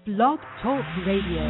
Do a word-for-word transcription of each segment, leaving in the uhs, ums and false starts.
Blog Talk Radio.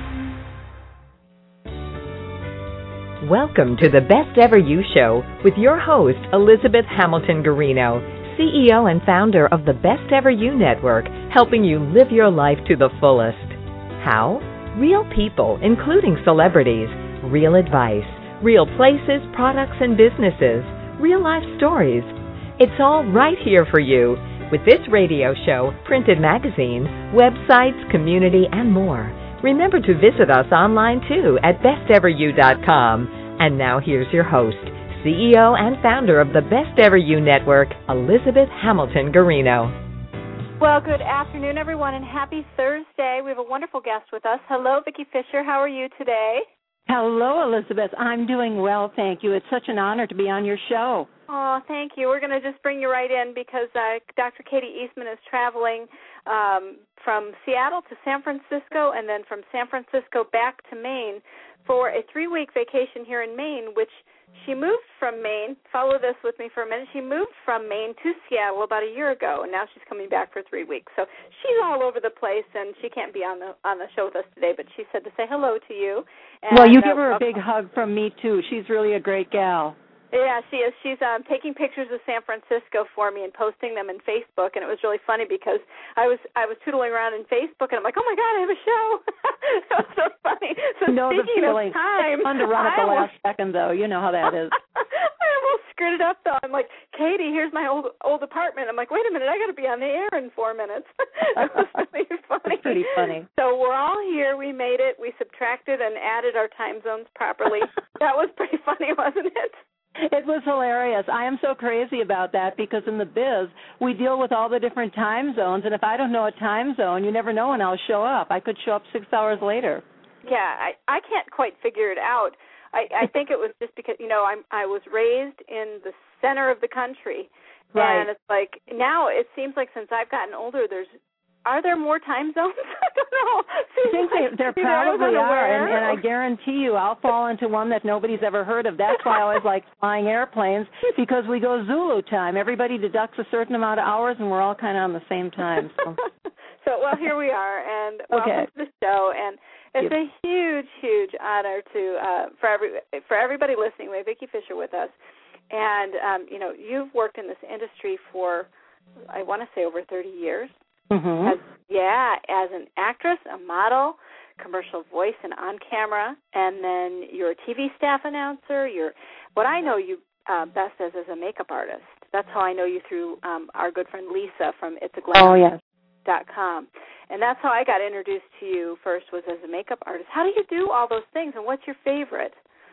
Welcome to the Best Ever You Show with your host, Elizabeth Hamilton Guarino, C E O and founder of the Best Ever You Network, helping you live your life to the fullest. How? Real people, including celebrities, real advice, real places, products, and businesses, real life stories. It's all right here for you with this radio show, printed magazine, websites, community, and more. Remember to visit us online too at best ever you dot com. And now here's your host, C E O and founder of the Best Ever You Network, Elizabeth Hamilton Guarino. Well, good afternoon, everyone, and happy Thursday. We have a wonderful guest with us. Hello, Vicki Fisher. How are you today? Hello, Elizabeth. I'm doing well, thank you. It's such an honor to be on your show. Oh, thank you. We're going to just bring you right in because uh, Doctor Katie Eastman is traveling um, from Seattle to San Francisco and then from San Francisco back to Maine for a three-week vacation here in Maine, which she moved from Maine. Follow this with me for a minute. She moved from Maine to Seattle about a year ago, and now she's coming back for three weeks. So she's all over the place, and she can't be on the on the show with us today, but she said to say hello to you. And, well, you uh, give her a big hug from me, too. She's really a great gal. Yeah, she is. She's um, taking pictures of San Francisco for me and posting them in Facebook, and it was really funny because I was I was tootling around in Facebook, and I'm like, oh, my God, I have a show. That was so funny. So no, speaking the of time. It's fun to run at the last second, though. You know how that is. I almost screwed it up, though. I'm like, Katie, here's my old old apartment. I'm like, wait a minute, I got to be on the air in four minutes. It was really funny. It's pretty funny. So we're all here. We made it. We subtracted and added our time zones properly. That was pretty funny, wasn't it? It was hilarious. I am so crazy about that because in the biz, we deal with all the different time zones, and if I don't know a time zone, you never know when I'll show up. I could show up six hours later. Yeah, I, I can't quite figure it out. I, I think it was just because, you know, I'm, I was raised in the center of the country, right. And it's like now it seems like since I've gotten older, there's Are there more time zones? I don't know. I think like, there, there probably are, and, and I guarantee you I'll fall into one that nobody's ever heard of. That's why I always like flying airplanes, because we go Zulu time. Everybody deducts a certain amount of hours, and we're all kind of on the same time. So, so well, here we are, and welcome okay. to the show. And it's a huge, huge honor to uh, for every for everybody listening. We have Vicki Fisher with us, and um, you know you've worked in this industry for I want to say over thirty years. Mm-hmm. As, yeah, as an actress, a model, commercial voice, and on camera, and then you're a T V staff announcer. You're what I know you uh, best as is a makeup artist. That's how I know you through um, our good friend Lisa from It's a Glamour. Oh yes. Dot com. And that's how I got introduced to you first, was as a makeup artist. How do you do all those things, and what's your favorite?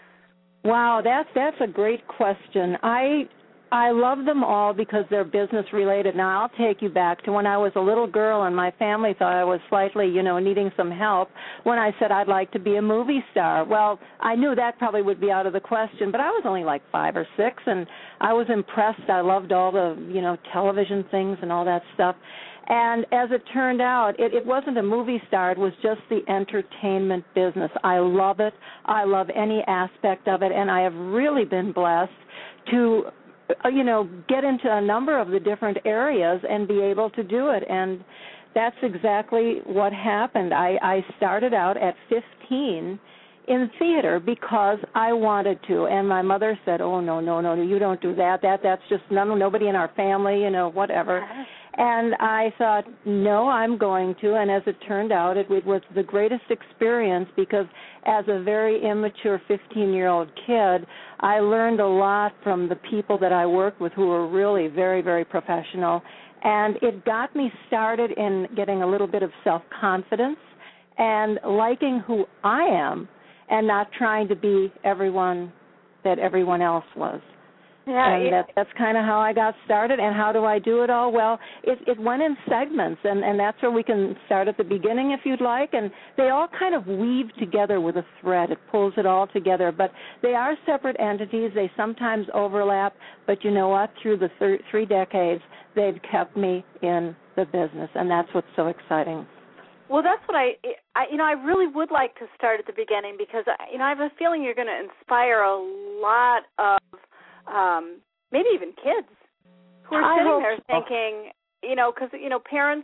Wow, that's that's a great question. I I love them all because they're business related. Now, I'll take you back to when I was a little girl and my family thought I was slightly, you know, needing some help when I said I'd like to be a movie star. Well, I knew that probably would be out of the question, but I was only like five or six, and I was impressed. I loved all the, you know, television things and all that stuff. And as it turned out, it, it wasn't a movie star. It was just the entertainment business. I love it. I love any aspect of it, and I have really been blessed to you know, get into a number of the different areas and be able to do it. And that's exactly what happened. I, I started out at fifteen in theater because I wanted to. And my mother said, oh, no, no, no, you don't do that. That That's just none, nobody in our family, you know, whatever. And I thought, no, I'm going to. And as it turned out, it, it was the greatest experience because as a very immature fifteen-year-old kid, I learned a lot from the people that I worked with who were really very, very professional. And it got me started in getting a little bit of self-confidence and liking who I am and not trying to be everyone that everyone else was. Yeah, and that, that's kind of how I got started. And how do I do it all? Well, it, it went in segments, and, and that's where we can start at the beginning if you'd like. And they all kind of weave together with a thread. It pulls it all together. But they are separate entities. They sometimes overlap. But you know what? Through the thir- three decades, they've kept me in the business, and that's what's so exciting. Well, that's what I, I, you know, I really would like to start at the beginning because, you know, I have a feeling you're going to inspire a lot of Um, maybe even kids who are I sitting hope there so. thinking, you know, because, you know, parents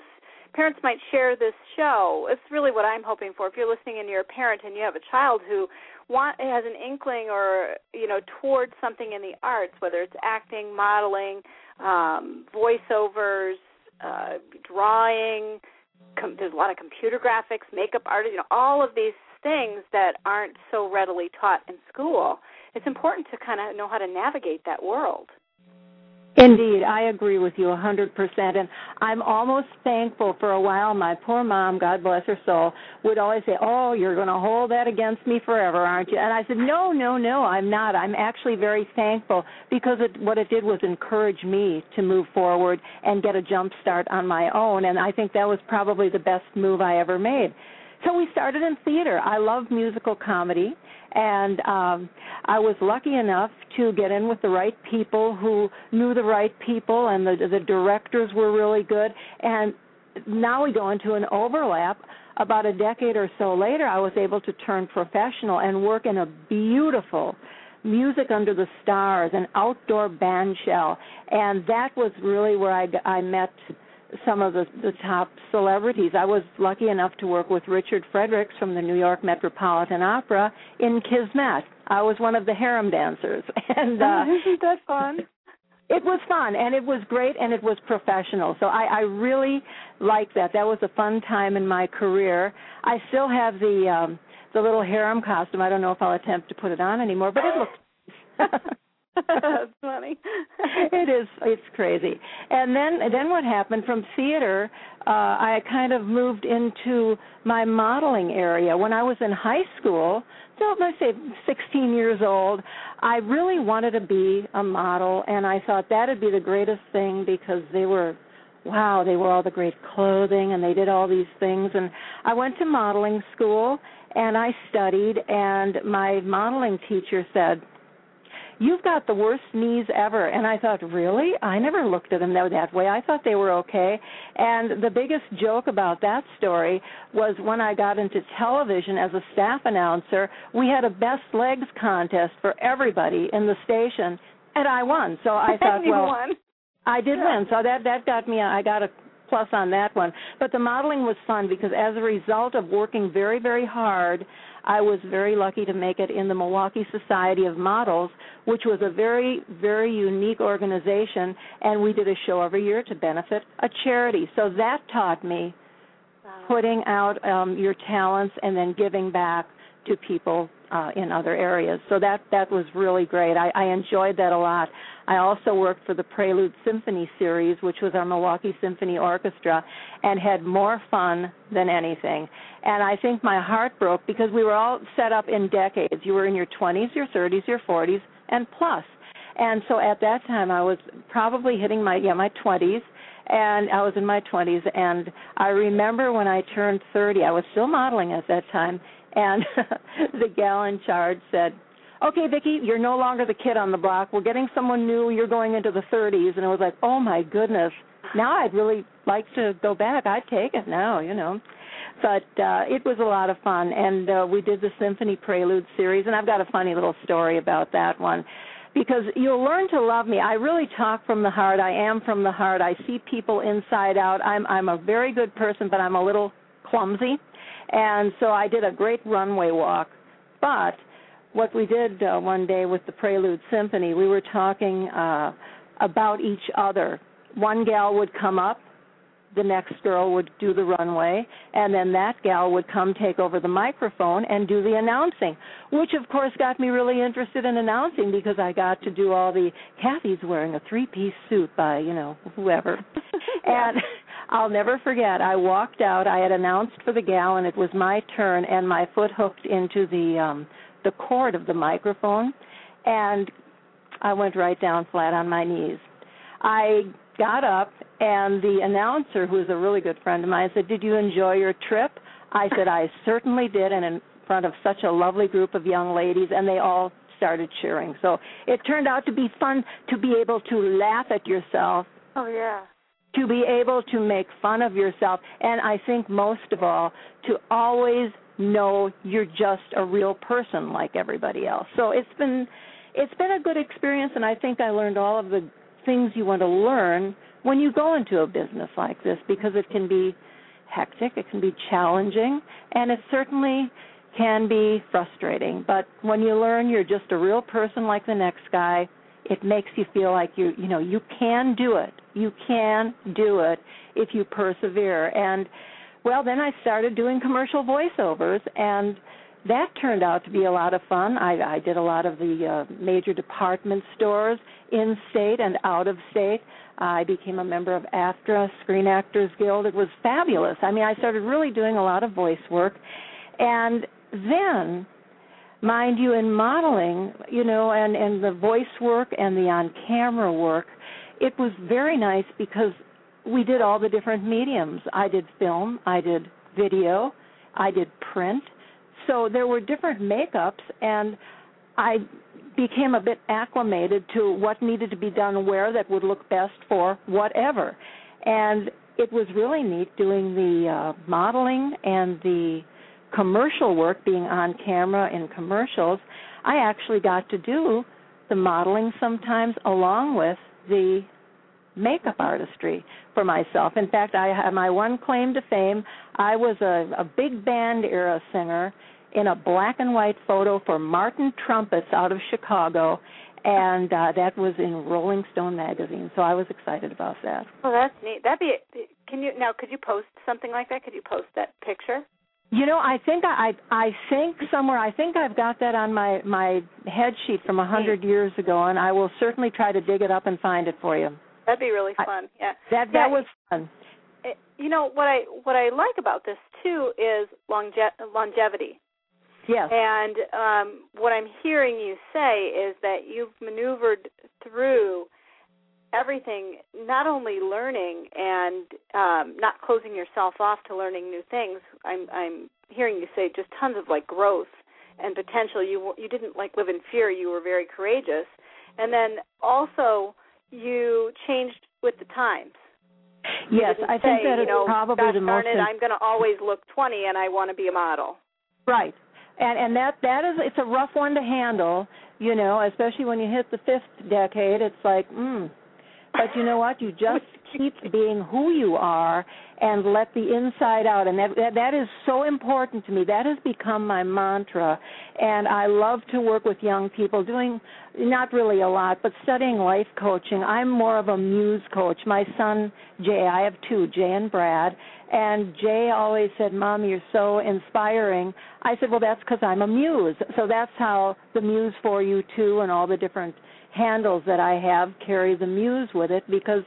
parents might share this show. It's really what I'm hoping for. If you're listening and you're a parent and you have a child who want, has an inkling or, you know, towards something in the arts, whether it's acting, modeling, um, voiceovers, uh, drawing, com- there's a lot of computer graphics, makeup art, you know, all of these things that aren't so readily taught in school. It's important to kind of know how to navigate that world. Indeed, I agree with you one hundred percent, and I'm almost thankful. For a while, my poor mom, God bless her soul, would always say, oh, you're going to hold that against me forever, aren't you? And I said, no, no, no, I'm not. I'm actually very thankful because it, what it did was encourage me to move forward and get a jump start on my own, and I think that was probably the best move I ever made. So we started in theater. I love musical comedy, and um, I was lucky enough to get in with the right people who knew the right people, and the, the directors were really good. And now we go into an overlap. About a decade or so later, I was able to turn professional and work in a beautiful Music Under the Stars, an outdoor band shell, and that was really where I, I met some of the, the top celebrities. I was lucky enough to work with Richard Fredericks from the New York Metropolitan Opera in Kismet. I was one of the harem dancers. And uh, isn't that fun? It was fun, and it was great, and it was professional. So I, I really liked that. That was a fun time in my career. I still have the um, the little harem costume. I don't know if I'll attempt to put it on anymore, but it looks That's funny. It is. It's crazy. And then, then what happened from theater? Uh, I kind of moved into my modeling area. When I was in high school, so let's say sixteen years old, I really wanted to be a model, and I thought that'd be the greatest thing because they were, wow, they wore all the great clothing, and they did all these things. And I went to modeling school, and I studied, and my modeling teacher said, you've got the worst knees ever. And I thought, really? I never looked at them that way. I thought they were okay. And the biggest joke about that story was when I got into television as a staff announcer, we had a best legs contest for everybody in the station, and I won. So I thought, well, won. I did yeah. win. So that, that got me, I got a plus on that one. But the modeling was fun because as a result of working very, very hard, I was very lucky to make it in the Milwaukee Society of Models, which was a very, very unique organization, and we did a show every year to benefit a charity. So that taught me wow. putting out um, your talents and then giving back to people uh, in other areas. So that, that was really great. I, I enjoyed that a lot. I also worked for the Prelude Symphony Series, which was our Milwaukee Symphony Orchestra, and had more fun than anything. And I think my heart broke because we were all set up in decades. You were in your twenties, your thirties, your forties, and plus. And so at that time I was probably hitting my, yeah, my twenties, and I was in my twenties. And I remember when I turned thirty, I was still modeling at that time, and the gal in charge said, okay, Vicki, you're no longer the kid on the block. We're getting someone new. You're going into the thirties. And it was like, oh, my goodness. Now I'd really like to go back. I'd take it now, you know. But uh, it was a lot of fun, and uh, we did the Symphony Prelude series, and I've got a funny little story about that one. Because you'll learn to love me. I really talk from the heart. I am from the heart. I see people inside out. I'm, I'm a very good person, but I'm a little clumsy. And so I did a great runway walk. But what we did uh, one day with the Prelude Symphony, we were talking uh, about each other. One gal would come up, the next girl would do the runway, and then that gal would come take over the microphone and do the announcing, which, of course, got me really interested in announcing because I got to do all the, Kathy's wearing a three-piece suit by, you know, whoever. And I'll never forget, I walked out, I had announced for the gal, and it was my turn, and my foot hooked into the um, the cord of the microphone, and I went right down flat on my knees. I got up, and the announcer, who is a really good friend of mine, said, did you enjoy your trip? I said, I certainly did, and in front of such a lovely group of young ladies, and they all started cheering. So it turned out to be fun to be able to laugh at yourself. Oh, yeah. To be able to make fun of yourself, and I think most of all, to always know you're just a real person like everybody else. So it's been it's been a good experience, and I think I learned all of the things you want to learn when you go into a business like this, because it can be hectic, it can be challenging, and it certainly can be frustrating. But when you learn you're just a real person like the next guy, it makes you feel like you, you know, you can do it. You can do it if you persevere. And, well, then I started doing commercial voiceovers, and that turned out to be a lot of fun. I, I did a lot of the uh, major department stores in state and out of state. I became a member of AFTRA, Screen Actors Guild. It was fabulous. I mean, I started really doing a lot of voice work. And then, mind you, in modeling, you know, and, and the voice work and the on-camera work, it was very nice because we did all the different mediums. I did film, I did video, I did print. So there were different makeups, and I became a bit acclimated to what needed to be done where that would look best for whatever. And it was really neat doing the uh, modeling and the commercial work, being on camera in commercials. I actually got to do the modeling sometimes along with the makeup artistry for myself. In fact, I have my one claim to fame. I was a, a big band era singer in a black and white photo for Martin Trumpets out of Chicago, and uh, that was in Rolling Stone magazine. So I was excited about that. Well, that's neat. That'd be. Can you now? Could you post something like that? Could you post that picture? You know, I think I, I I think somewhere. I think I've got that on my my head sheet from a hundred years ago, and I will certainly try to dig it up and find it for you. That'd be really fun. I, yeah, that that yeah, was fun. It, you know what I what I like about this too is longe- longevity. Yes. And um, what I'm hearing you say is that you've maneuvered through everything, not only learning and um, not closing yourself off to learning new things. I'm, I'm hearing you say just tons of like growth and potential. You you didn't like live in fear. You were very courageous, and then also you changed with the times. Yes, I say, think that you is know, probably gosh the most. Darn it, I'm going to always look twenty, and I want to be a model. Right. And and that that is it's a rough one to handle, you know, especially when you hit the fifth decade. It's like, mm. But you know what? You just keep being who you are and let the inside out. And that, that that is so important to me. That has become my mantra. And I love to work with young people doing not really a lot, but studying life coaching. I'm more of a muse coach. My son, Jay, I have two, Jay and Brad. And Jay always said, Mom, you're so inspiring. I said, well, that's because I'm a muse. So that's how the Muse for You, too, and all the different handles that I have carry the muse with it, because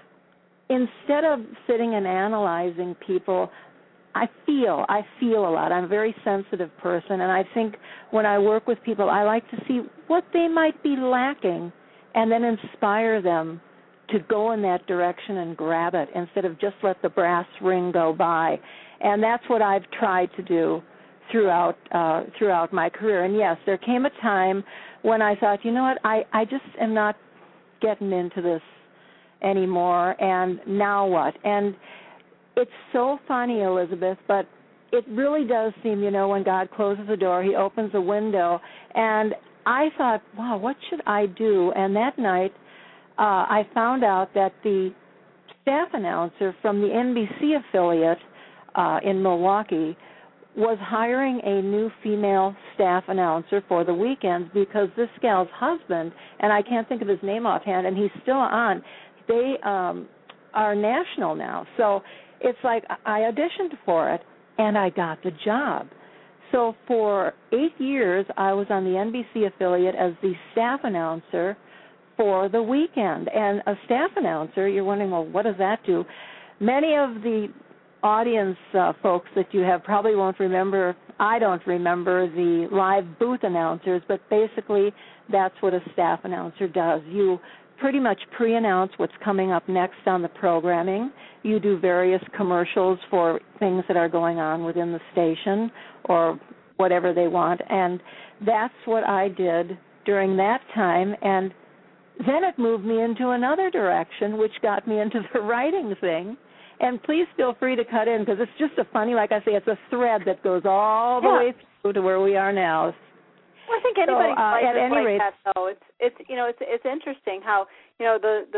instead of sitting and analyzing people, I feel, I feel a lot. I'm a very sensitive person, and I think when I work with people, I like to see what they might be lacking and then inspire them to go in that direction and grab it instead of just let the brass ring go by. And that's what I've tried to do throughout uh, throughout my career. And yes, there came a time when I thought, you know what, I, I just am not getting into this anymore, and now what? And it's so funny, Elizabeth, but it really does seem, you know, when God closes a door, he opens a window. And I thought, wow, what should I do? And that night, uh, I found out that the staff announcer from the N B C affiliate uh, in Milwaukee was hiring a new female staff announcer for the weekends because this gal's husband, and I can't think of his name offhand, and he's still on, they um, are national now. So it's like I auditioned for it, and I got the job. So for eight years, I was on the N B C affiliate as the staff announcer for the weekend. And a staff announcer, you're wondering, well, what does that do? Many of the audience uh, folks that you have probably won't remember, I don't remember the live booth announcers, but basically that's what a staff announcer does. You pretty much pre-announce what's coming up next on the programming. You do various commercials for things that are going on within the station or whatever they want, and that's what I did during that time. And then it moved me into another direction, which got me into the writing thing. And please feel free to cut in, because it's just a funny, like I say, it's a thread that goes all the yeah. way through to where we are now. Well, I think anybody's so, uh, life at is any like rate, that, though. It's it's you know it's it's interesting how you know the the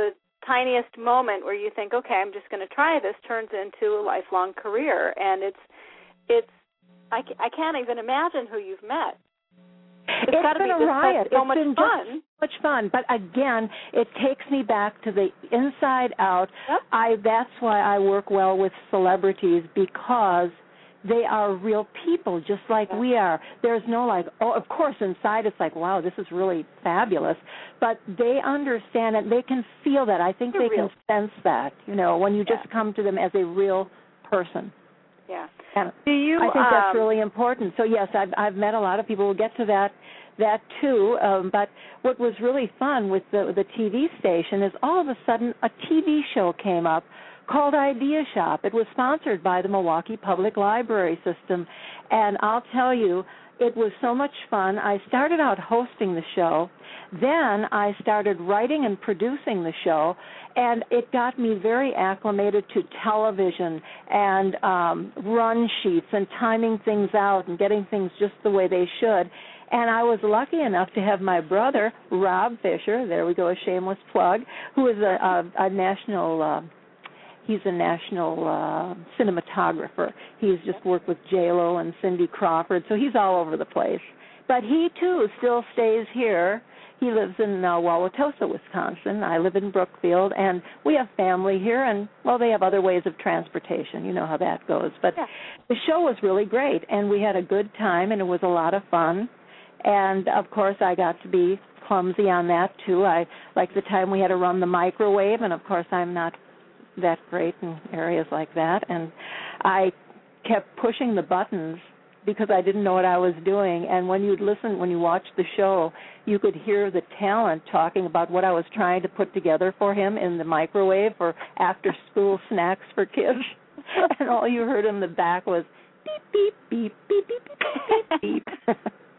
tiniest moment where you think, okay, I'm just going to try this, turns into a lifelong career. And it's, it's, I, I can't even imagine who you've met. It's, it's gotta been be a just riot. so it's much been fun. Just so much fun. But again, it takes me back to the inside out. Yep. I that's why I work well with celebrities, because they are real people just like yep. we are. There's no like, oh, of course inside it's like, wow, this is really fabulous. But they understand it. They can feel that. I think They're they real. can sense that, you know, when you just yeah. come to them as a real person. Yeah. And Do you? I think um, that's really important. So yes, I've I've met a lot of people. We'll get to that that too. Um, but what was really fun with the the T V station is all of a sudden a T V show came up called Idea Shop. It was sponsored by the Milwaukee Public Library System, and I'll tell you, it was so much fun. I started out hosting the show. Then I started writing and producing the show, and it got me very acclimated to television and um, run sheets and timing things out and getting things just the way they should. And I was lucky enough to have my brother, Rob Fisher, there we go, a shameless plug, who is a, a, a national uh, He's a national uh, cinematographer. He's just worked with J Lo and Cindy Crawford, so he's all over the place. But he, too, still stays here. He lives in uh, Wauwatosa, Wisconsin. I live in Brookfield, and we have family here, and, well, they have other ways of transportation. You know how that goes. But yeah. the show was really great, and we had a good time, and it was a lot of fun. And, of course, I got to be clumsy on that, too. I like the time we had to run the microwave, and, of course, I'm not that great in areas like that, and I kept pushing the buttons because I didn't know what I was doing. And when you'd listen, when you watched the show, you could hear the talent talking about what I was trying to put together for him in the microwave for after-school snacks for kids. And all you heard in the back was beep, beep, beep, beep, beep, beep, beep.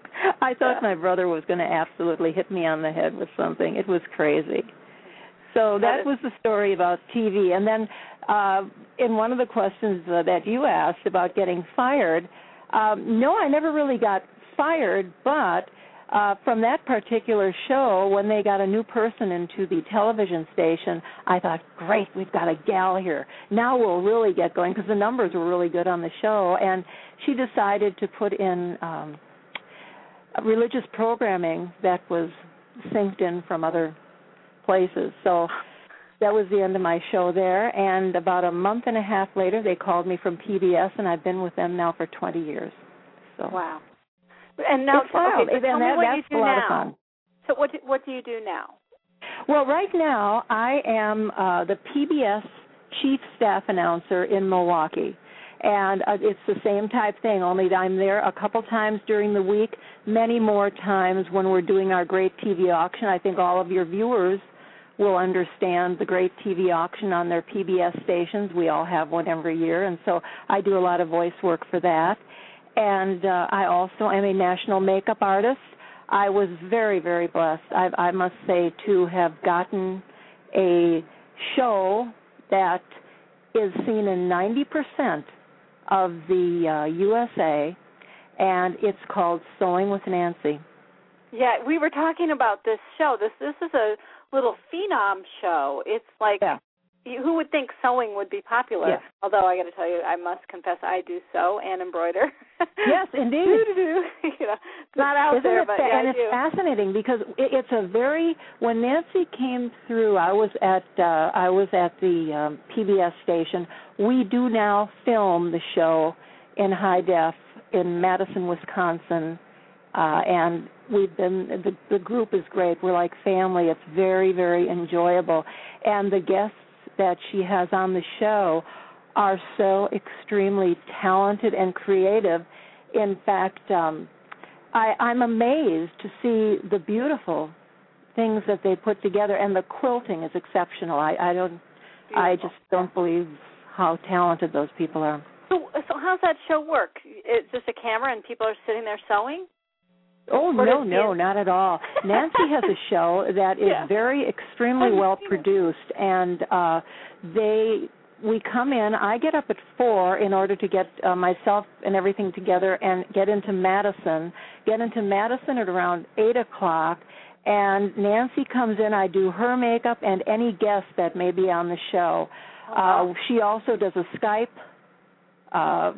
I thought my brother was going to absolutely hit me on the head with something. It was crazy. So that was the story about T V. And then uh, in one of the questions uh, that you asked about getting fired, um, no, I never really got fired, but uh, from that particular show, when they got a new person into the television station, I thought, great, we've got a gal here. Now we'll really get going, because the numbers were really good on the show. And she decided to put in um, religious programming that was synced in from other places. So that was the end of my show there. And about a month and a half later, they called me from P B S, and I've been with them now for twenty years. So wow. And now, it's wild. Okay, so tell and me that, what that's you do a lot now. of fun. So what do, what do you do now? Well, right now I am uh, the P B S chief staff announcer in Milwaukee. And uh, it's the same type thing, only I'm there a couple times during the week, many more times when we're doing our great T V auction. I think all of your viewers will understand the great T V auction on their P B S stations. We all have one every year, and so I do a lot of voice work for that. And uh, I also am a national makeup artist. I was very, very blessed, I, I must say, to have gotten a show that is seen in ninety percent of the uh, U S A, and it's called Sewing with Nancy. Yeah, we were talking about this show. This this is a little phenom show. It's like, yeah. you, who would think sewing would be popular? Yeah. Although I got to tell you, I must confess, I do sew and embroider. Yes, indeed. you know, it's not out Isn't there, it, but fa- yeah, and I it's do. fascinating because it, it's a very. When Nancy came through, I was at uh, I was at the um, P B S station. We do now film the show in high def in Madison, Wisconsin, uh, and we've been. The, the group is great. We're like family. It's very, very enjoyable, and the guests that she has on the show are so extremely talented and creative. In fact, um, I, I'm amazed to see the beautiful things that they put together, and the quilting is exceptional. I, I don't, beautiful. I just don't believe how talented those people are. So, so how's that show work? It's just a camera and people are sitting there sewing? Oh, or no, no, not at all. Nancy has a show that is yeah. very extremely well produced, and uh, they we come in. I get up at four in order to get uh, myself and everything together and get into Madison, get into Madison at around eight o'clock, And Nancy comes in, I do her makeup and any guest that may be on the show. Uh, she also does a Skype uh,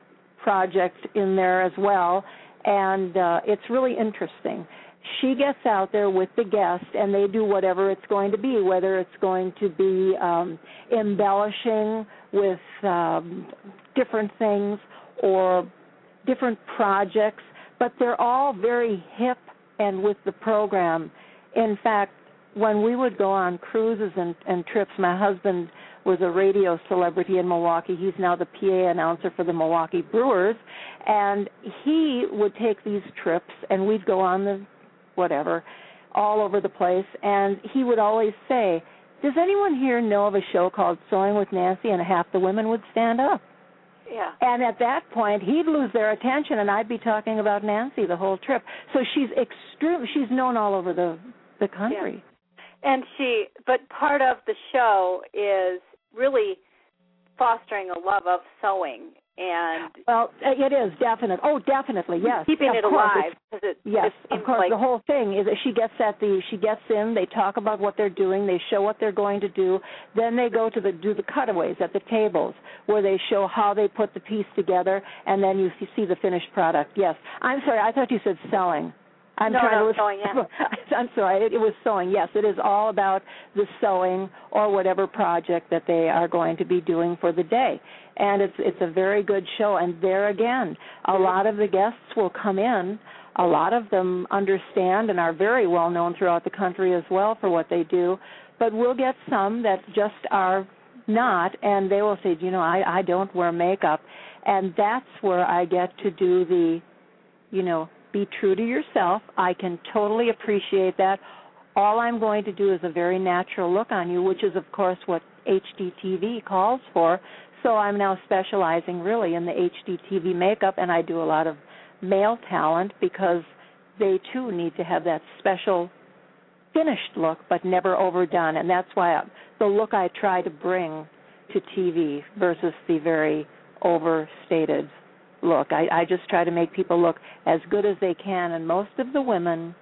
project in there as well, and uh, it's really interesting. She gets out there with the guest, and they do whatever it's going to be, whether it's going to be um, embellishing with um, different things or different projects, but they're all very hip and with the program. In fact, when we would go on cruises and, and trips, my husband was a radio celebrity in Milwaukee. He's now the P A announcer for the Milwaukee Brewers, and he would take these trips, and we'd go on the whatever, all over the place, and he would always say, does anyone here know of a show called Sewing with Nancy? And half the women would stand up. Yeah. And at that point, he'd lose their attention, and I'd be talking about Nancy the whole trip. So she's extreme. She's known all over the, the country. Yeah. And she, but part of the show is really fostering a love of sewing. And well, it is definite. Oh, definitely, yes. Keeping of it course, alive. It, yes, it of course. like, the whole thing is that she gets at the. She gets in. They talk about what they're doing. They show what they're going to do. Then they go to the do the cutaways at the tables where they show how they put the piece together, and then you see the finished product. Yes, I'm sorry. I thought you said selling. I'm no, trying no, to sewing, yeah. I'm sorry, it, it was sewing. Yes, it is all about the sewing or whatever project that they are going to be doing for the day. And it's it's a very good show. And there again, a lot of the guests will come in. A lot of them understand and are very well known throughout the country as well for what they do. But we'll get some that just are not, and they will say, you know, I, I don't wear makeup. And that's where I get to do the, you know, be true to yourself. I can totally appreciate that. All I'm going to do is a very natural look on you, which is, of course, what H D T V calls for. So I'm now specializing really in the H D T V makeup, and I do a lot of male talent because they, too, need to have that special finished look but never overdone. And that's why I, the look I try to bring to T V versus the very overstated look. I, I just try to make people look as good as they can, and most of the women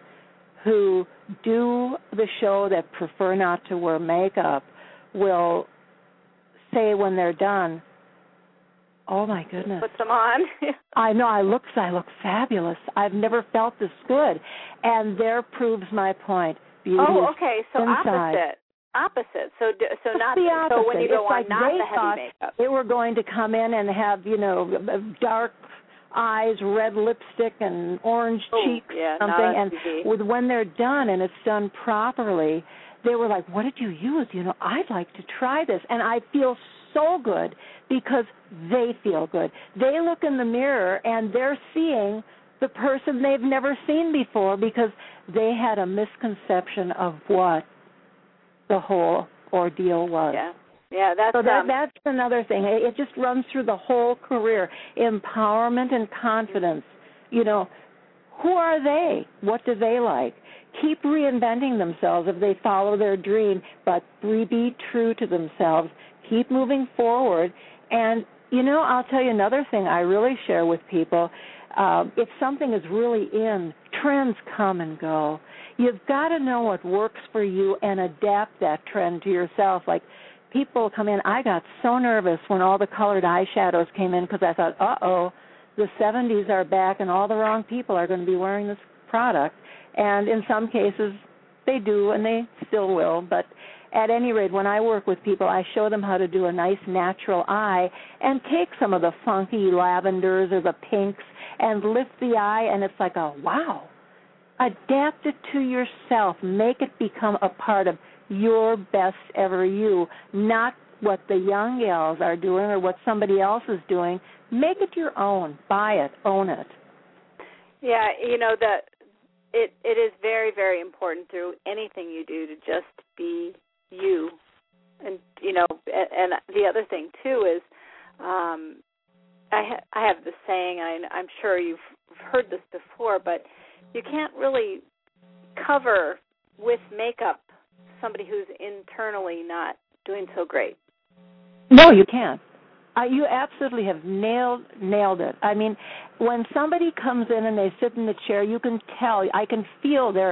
who do the show that prefer not to wear makeup will say when they're done, oh my goodness. Put them on. I know, I look, I look fabulous. I've never felt this good. And there proves my point. Beauty oh, okay, so inside. opposite. Opposite. So so it's not the opposite. So when you go it's on like not they the heavy thought makeup. They were going to come in and have, you know, dark eyes, red lipstick, and orange oh, cheeks, yeah, something. And T V. with when they're done and it's done properly, they were like, "What did you use? You know, I'd like to try this." And I feel so good because they feel good. They look in the mirror and they're seeing the person they've never seen before because they had a misconception of what the whole ordeal was. Yeah, yeah, that's so that, um, that's another thing. It, it just runs through the whole career. Empowerment and confidence. You know, who are they? What do they like? Keep reinventing themselves if they follow their dream, but be true to themselves. Keep moving forward. And, you know, I'll tell you another thing I really share with people. Uh, if something is really in, trends come and go. You've got to know what works for you and adapt that trend to yourself. Like, people come in. I got so nervous when all the colored eyeshadows came in because I thought, uh-oh, the seventies are back and all the wrong people are going to be wearing this product. And in some cases, they do and they still will. But at any rate, when I work with people, I show them how to do a nice natural eye and take some of the funky lavenders or the pinks and lift the eye, and it's like a wow. Adapt it to yourself. Make it become a part of your best ever you, not what the young gals are doing or what somebody else is doing. Make it your own. Buy it. Own it. Yeah, you know, that it it is very, very important through anything you do to just be you. And, you know, and, and the other thing, too, is um, I, ha- I have this saying, and I, I'm sure you've heard this before, but you can't really cover with makeup somebody who's internally not doing so great. No, you can't. Uh, you absolutely have nailed nailed it. I mean, when somebody comes in and they sit in the chair, you can tell. I can feel their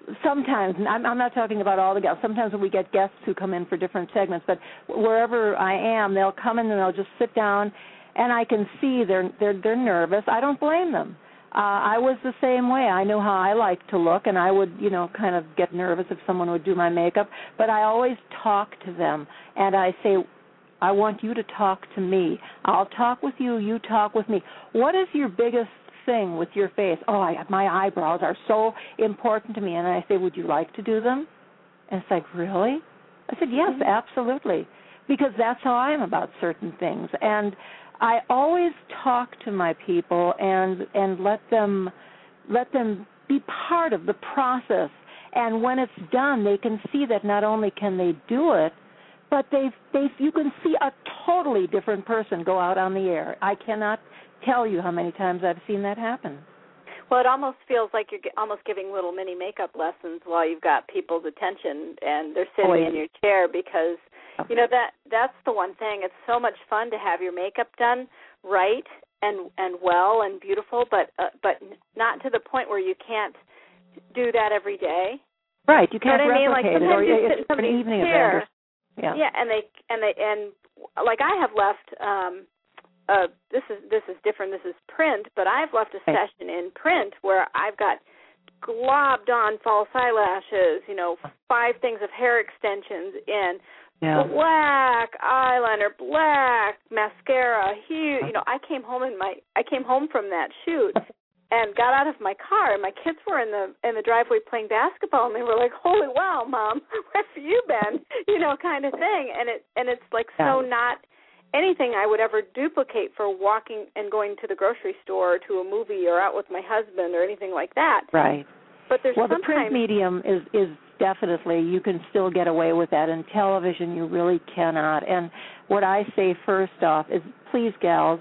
sometimes, and I'm, I'm not talking about all the guests, sometimes when we get guests who come in for different segments, but wherever I am, they'll come in and they'll just sit down, and I can see they're they're they're nervous. I don't blame them. Uh, I was the same way. I knew how I liked to look, and I would, you know, kind of get nervous if someone would do my makeup, but I always talk to them, and I say, I want you to talk to me. I'll talk with you, you talk with me. What is your biggest thing with your face? Oh, I, my eyebrows are so important to me. And I say, would you like to do them? And it's like, really? I said, yes, mm-hmm. absolutely, because that's how I am about certain things. And I always talk to my people and and let them let them be part of the process. And when it's done, they can see that not only can they do it, but they they you can see a totally different person go out on the air. I cannot tell you how many times I've seen that happen. Well, it almost feels like you're almost giving little mini makeup lessons while you've got people's attention and they're sitting oh, in your chair because, okay. you know, that that's the one thing. It's so much fun to have your makeup done right and and well and beautiful, but uh, but not to the point where you can't do that every day. Right, you can't you know what replicate I mean? Like, it, or you it's sit in an evening chair, event. Yeah, yeah, and they and they and like I have left. Um, Uh, this is this is different. This is print, but I've left a session in print where I've got globbed on false eyelashes, you know, five things of hair extensions in, yeah. black eyeliner, black mascara, huge. You know, I came home in my I came home from that shoot and got out of my car, and my kids were in the in the driveway playing basketball, and they were like, "Holy wow, Mom, where have you been?" You know, kind of thing. And it and it's like yeah. so not anything I would ever duplicate for walking and going to the grocery store or to a movie or out with my husband or anything like that. Right. But there's well, sometimes... the print medium is, is definitely, you can still get away with that. In television, you really cannot. And what I say first off is, please, gals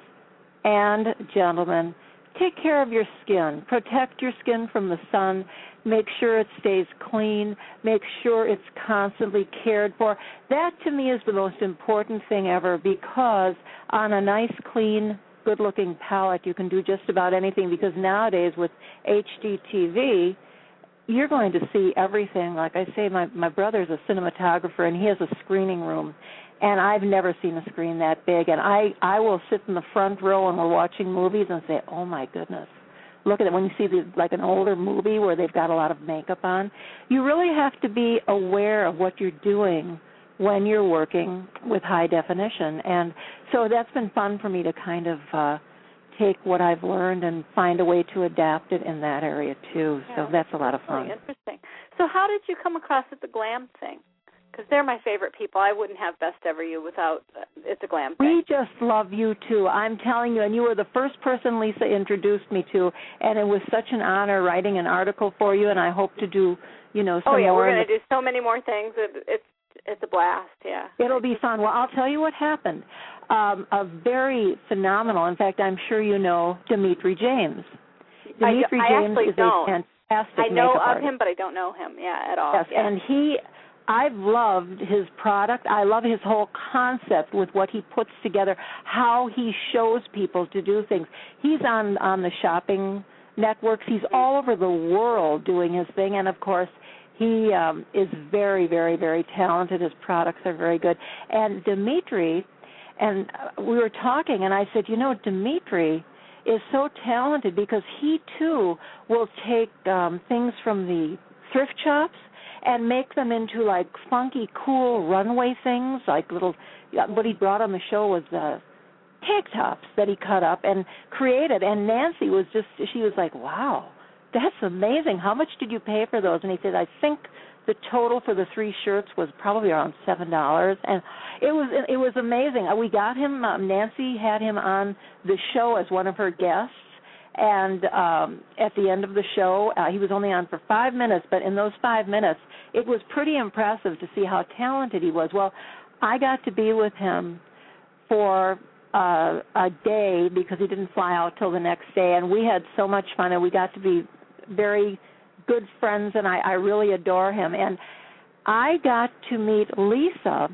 and gentlemen, take care of your skin. Protect your skin from the sun. Make sure it stays clean. Make sure it's constantly cared for. That, to me, is the most important thing ever, because on a nice, clean, good-looking palette, you can do just about anything, because nowadays with H D T V, you're going to see everything. Like I say, my, my brother's a cinematographer, and he has a screening room, and I've never seen a screen that big. And I, I will sit in the front row when we're watching movies and say, oh, my goodness. Look at it. When you see the, like an older movie where they've got a lot of makeup on, you really have to be aware of what you're doing when you're working with high definition. And so that's been fun for me to kind of uh, take what I've learned and find a way to adapt it in that area, too. Yeah, so that's a lot of fun. Really interesting. So how did you come across it, the glam thing? Because they're my favorite people. I wouldn't have Best Ever You without uh, It's a Glam thing. We just love you, too. I'm telling you, and you were the first person Lisa introduced me to, and it was such an honor writing an article for you, and I hope to do, you know, some more. Oh, yeah, more we're going to do so many more things. It, it's it's a blast, yeah. It'll be fun. Well, I'll tell you what happened. Um, a very phenomenal, in fact, I'm sure you know Dimitri James. Dimitri I, I James actually is don't. a fantastic I know makeup of artist. him, but I don't know him, yeah, at all. Yes, yeah. and he... I've loved his product. I love his whole concept with what he puts together, how he shows people to do things. He's on, on the shopping networks. He's all over the world doing his thing, and, of course, he um, is very, very, very talented. His products are very good. And Dimitri, and we were talking, and I said, you know, Dimitri is so talented because he, too, will take um, things from the thrift shops and make them into, like, funky, cool runway things, like little, what he brought on the show was uh, tank tops that he cut up and created. And Nancy was just, she was like, wow, that's amazing. How much did you pay for those? And he said, I think the total for the three shirts was probably around seven dollars. And it was it was amazing. We got him, um, Nancy had him on the show as one of her guests. And um, at the end of the show, uh, he was only on for five minutes, but in those five minutes, it was pretty impressive to see how talented he was. Well, I got to be with him for uh, a day because he didn't fly out till the next day, and we had so much fun, and we got to be very good friends, and I, I really adore him. And I got to meet Lisa.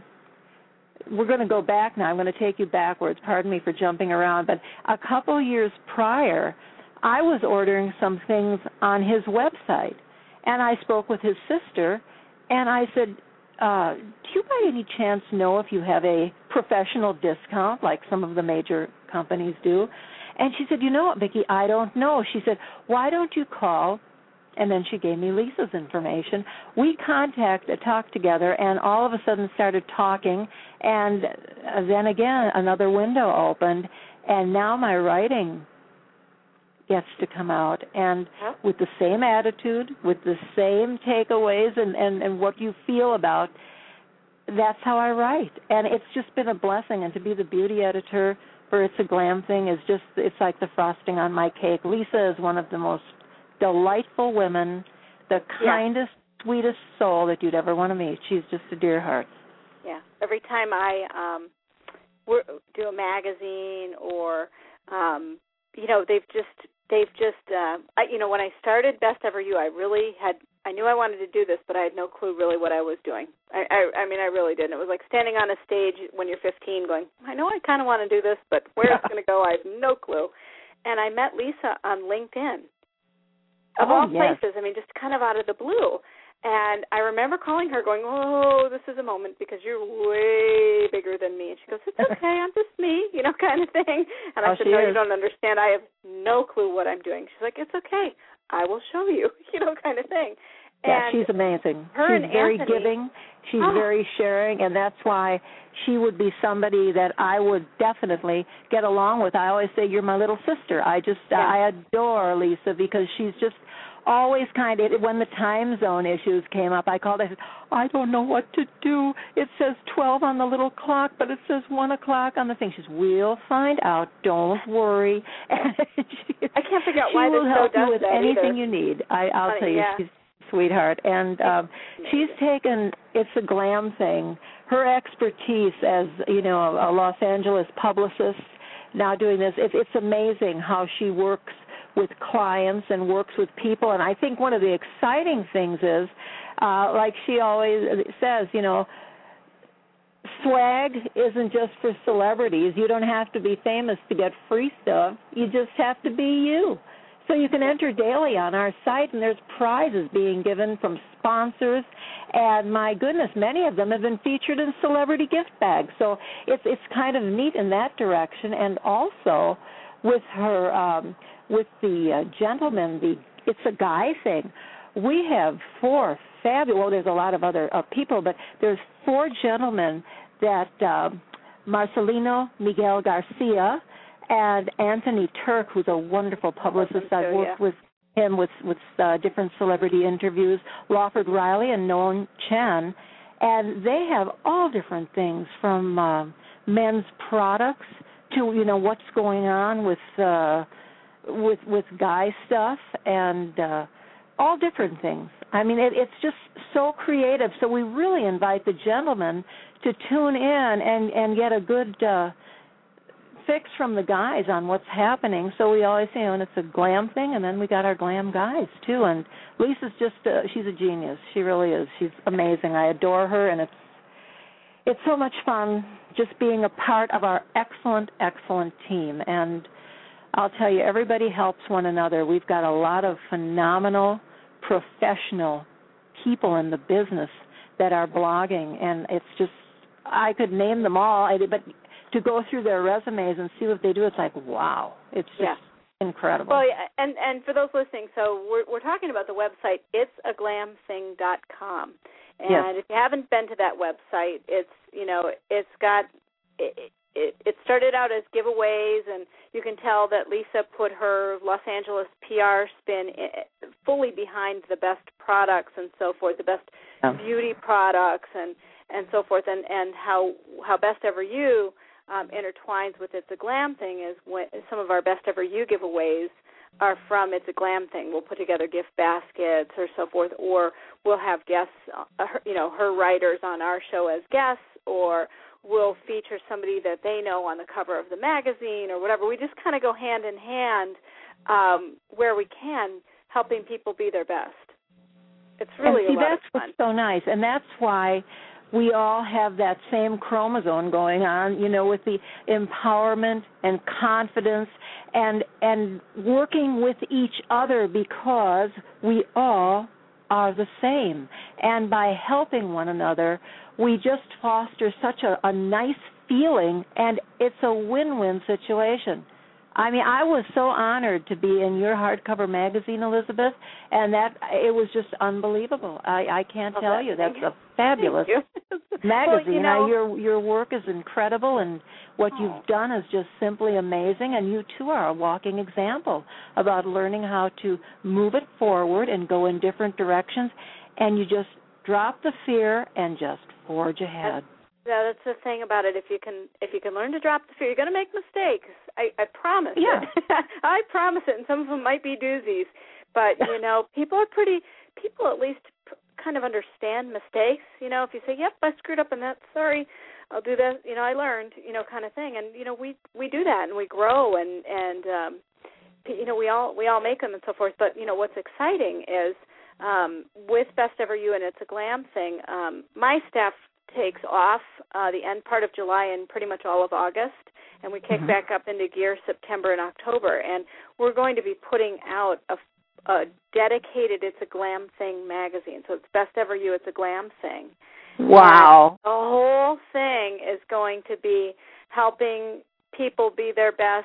We're going to go back now. I'm going to take you backwards. Pardon me for jumping around. But a couple years prior, I was ordering some things on his website. And I spoke with his sister, and I said, uh, do you by any chance know if you have a professional discount like some of the major companies do? And she said, you know what, Vicki, I don't know. She said, why don't you call? And then she gave me Lisa's information. We contacted, talked together, and all of a sudden started talking. And then again, another window opened, and now my writing gets to come out, and with the same attitude, with the same takeaways and, and, and what you feel about, that's how I write. And it's just been a blessing, and to be the beauty editor for It's a Glam Thing is just, it's like the frosting on my cake. Lisa is one of the most delightful women, the kindest, yeah. sweetest soul that you'd ever want to meet. She's just a dear heart. Yeah. Every time I um, do a magazine or, um, you know, they've just, they've just, uh, I, you know, when I started Best Ever You, I really had, I knew I wanted to do this, but I had no clue really what I was doing. I, I, I mean, I really didn't. It was like standing on a stage when you're fifteen going, I know I kind of want to do this, but where it's going to go, I have no clue. And I met Lisa on LinkedIn. Of oh, all yes. places, I mean, just kind of out of the blue. And I remember calling her going, oh, this is a moment because you're way bigger than me. And she goes, it's okay, I'm just me, you know, kind of thing. And I oh, said, no, is. You don't understand. I have no clue what I'm doing. She's like, it's okay. I will show you, you know, kind of thing. Yeah, and she's amazing. Her she's and very Anthony, giving. She's oh. very sharing, and that's why she would be somebody that I would definitely get along with. I always say, you're my little sister. I just, yeah. I adore Lisa because she's just always kind of, when the time zone issues came up, I called, I said, I don't know what to do. It says twelve on the little clock, but it says one o'clock on the thing. She says, we'll find out. Don't worry. And she, I can't figure out why this show help does you with that anything either. you need. I, I'll Funny, tell you, yeah. she's sweetheart, and um, she's taken It's a Glam Thing, her expertise as, you know, a, a Los Angeles publicist, now doing this. It, it's amazing how she works with clients and works with people, and I think one of the exciting things is, uh, like she always says, you know, swag isn't just for celebrities. You don't have to be famous to get free stuff. You just have to be you. So you can enter daily on our site, and there's prizes being given from sponsors. And my goodness, many of them have been featured in celebrity gift bags. So it's it's kind of neat in that direction. And also with her, um, with the uh, gentleman, the It's a Guy thing, we have four fabulous, well, there's a lot of other uh, people, but there's four gentlemen that uh, Marcelino Miguel Garcia, and Anthony Turk, who's a wonderful publicist. I've worked yeah. with him with, with uh, different celebrity interviews, Lawford Riley and Nolan Chen, and they have all different things from uh, men's products to, you know, what's going on with uh, with with guy stuff and uh, all different things. I mean, it, it's just so creative. So we really invite the gentlemen to tune in and, and get a good uh, fix from the guys on what's happening. So we always say, you know, and it's a glam thing, and then we got our glam guys too. And Lisa's just, uh, she's a genius. She really is. She's amazing. I adore her, and it's it's so much fun just being a part of our excellent, excellent team. And I'll tell you, everybody helps one another. We've got a lot of phenomenal, professional people in the business that are blogging, and it's just, I could name them all, but to go through their resumes and see what they do, it's like, wow. It's just yeah. incredible. Well, yeah, and, and for those listening, so we're, we're talking about the website, it's a glam thing dot com. And yes. if you haven't been to that website, it's, you know, it's got, it, it, it started out as giveaways, and you can tell that Lisa put her Los Angeles P R spin fully behind the best products and so forth, the best oh. beauty products and, and so forth, and, and how, how Best Ever You Um, intertwines with It's a Glam Thing is when some of our Best Ever You giveaways are from It's a Glam Thing. We'll put together gift baskets or so forth, or we'll have guests, uh, her, you know, her writers on our show as guests, or we'll feature somebody that they know on the cover of the magazine or whatever. We just kind of go hand in hand um, where we can, helping people be their best. It's really and see, a lot that's of fun. What's so nice, and that's why we all have that same chromosome going on, you know, with the empowerment and confidence and and working with each other because we all are the same. And by helping one another, we just foster such a, a nice feeling, and it's a win-win situation. I mean, I was so honored to be in your hardcover magazine, Elizabeth, and that it was just unbelievable. I, I can't well, tell that, you. That's a fabulous magazine. Well, you know, I, your your work is incredible, and what oh. you've done is just simply amazing, and you, too, are a walking example about learning how to move it forward and go in different directions, and you just drop the fear and just forge ahead. Yeah, that's the thing about it. If you can, if you can learn to drop the fear, you're going to make mistakes. I, I promise. Yeah. It. I promise it. And some of them might be doozies, but you know, people are pretty. People at least kind of understand mistakes. You know, if you say, "Yep, I screwed up in that. Sorry, I'll do that." You know, I learned. You know, kind of thing. And you know, we we do that and we grow and and um, you know, we all we all make them and so forth. But you know, what's exciting is um, with Best Ever You, and it's a glam thing. Um, my staff takes off uh, the end part of July and pretty much all of August, and we kick mm-hmm. back up into gear September and October. And we're going to be putting out a, a dedicated It's a Glam Thing magazine. So it's Best Ever You, It's a Glam Thing. Wow. And the whole thing is going to be helping people be their best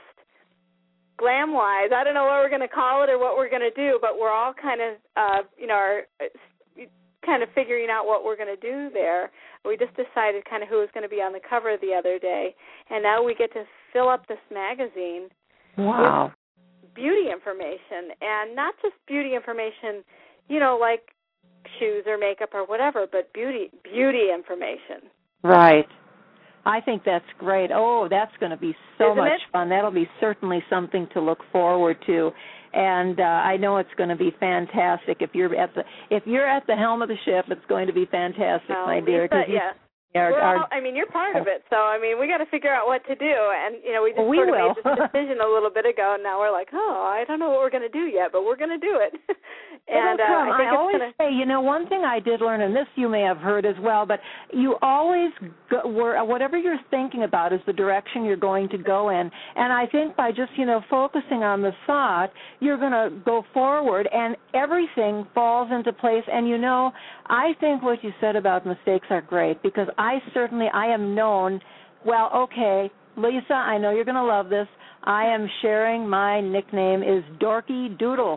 glam-wise. I don't know what we're going to call it or what we're going to do, but we're all kind of, uh, you know, are kind of figuring out what we're going to do there. We just decided kind of who was going to be on the cover the other day, and now we get to fill up this magazine wow. with beauty information, and not just beauty information, you know, like shoes or makeup or whatever, but beauty beauty information. Right. I think that's great. Oh, that's going to be so Isn't much it? fun. That'll be certainly something to look forward to. And uh, I know it's going to be fantastic. If you're at the if you're at the helm of the ship, it's going to be fantastic, well, my dear. Lisa, yeah. Our, We're our, all, I mean, you're part of it, so I mean, we got to figure out what to do. And you know, we just we sort of will. made this decision a little bit ago, and now we're like, oh, I don't know what we're going to do yet, but we're going to do it. and It'll come. Uh, I, think I it's always gonna... say, you know, one thing I did learn, and this you may have heard as well, but you always go, where whatever you're thinking about is the direction you're going to go in. And I think by just, you know, focusing on the thought, you're going to go forward, and everything falls into place. And you know, I think what you said about mistakes are great, because I certainly I am known. Well, okay, Lisa, I know you're going to love this. I am sharing my nickname is Dorky Doodle.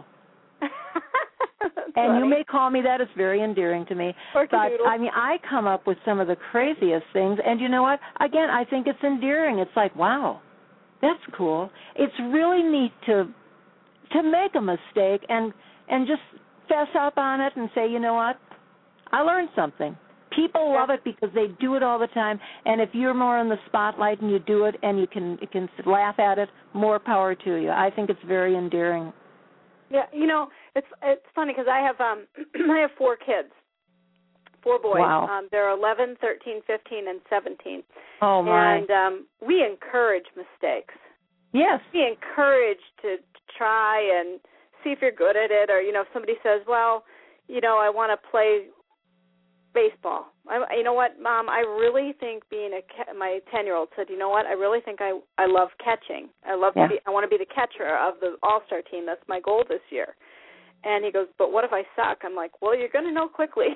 And funny. you may call me that. It's very endearing to me. Dorky but, Doodle. I mean, I come up with some of the craziest things. And you know what? Again, I think it's endearing. It's like, wow, that's cool. It's really neat to to make a mistake and and just fess up on it and say, you know what? I learned something. People love it because they do it all the time. And if you're more in the spotlight and you do it and you can you can laugh at it, more power to you. I think it's very endearing. Yeah, you know, it's it's funny because I have um I have four kids, four boys. Wow. Um, they're eleven, thirteen, fifteen, and seventeen. Oh my! And um, we encourage mistakes. Yes. We encourage to, to try and see if you're good at it, or you know, if somebody says, "Well, you know, I want to play baseball." I, you know what, Mom? I really think being a my ten-year-old said, "You know what? I really think I I love catching. I love yeah. to be. I want to be the catcher of the All-Star team. That's my goal this year." And he goes, "But what if I suck?" I'm like, "Well, you're going to know quickly."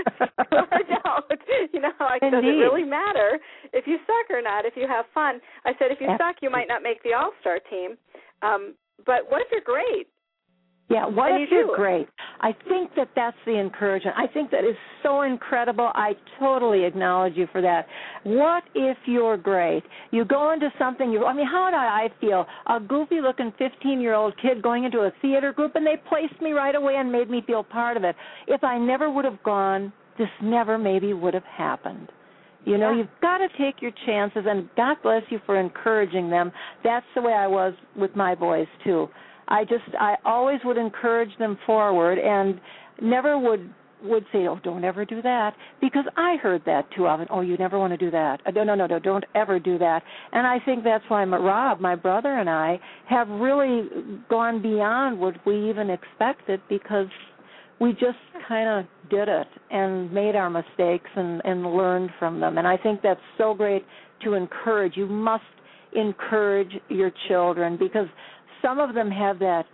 Or don't. You know, like, does it really matter if you suck or not? If you have fun, I said, if you Absolutely. suck, you might not make the All-Star team. Um, but what if you're great? Yeah, what and if you you're do. great? I think that that's the encouragement. I think that is so incredible. I totally acknowledge you for that. What if you're great? You go into something, you, I mean, how did I feel? A goofy-looking fifteen-year-old kid going into a theater group, and they placed me right away and made me feel part of it. If I never would have gone, this never maybe would have happened. You know, yeah. You've got to take your chances, and God bless you for encouraging them. That's the way I was with my boys, too. I just, I always would encourage them forward and never would would say, oh, don't ever do that, because I heard that too often. Oh, you never want to do that. No, no, no, no, don't ever do that. And I think that's why Rob, my brother, and I have really gone beyond what we even expected, because we just kind of did it and made our mistakes and, and learned from them. And I think that's so great to encourage. You must encourage your children, because some of them have that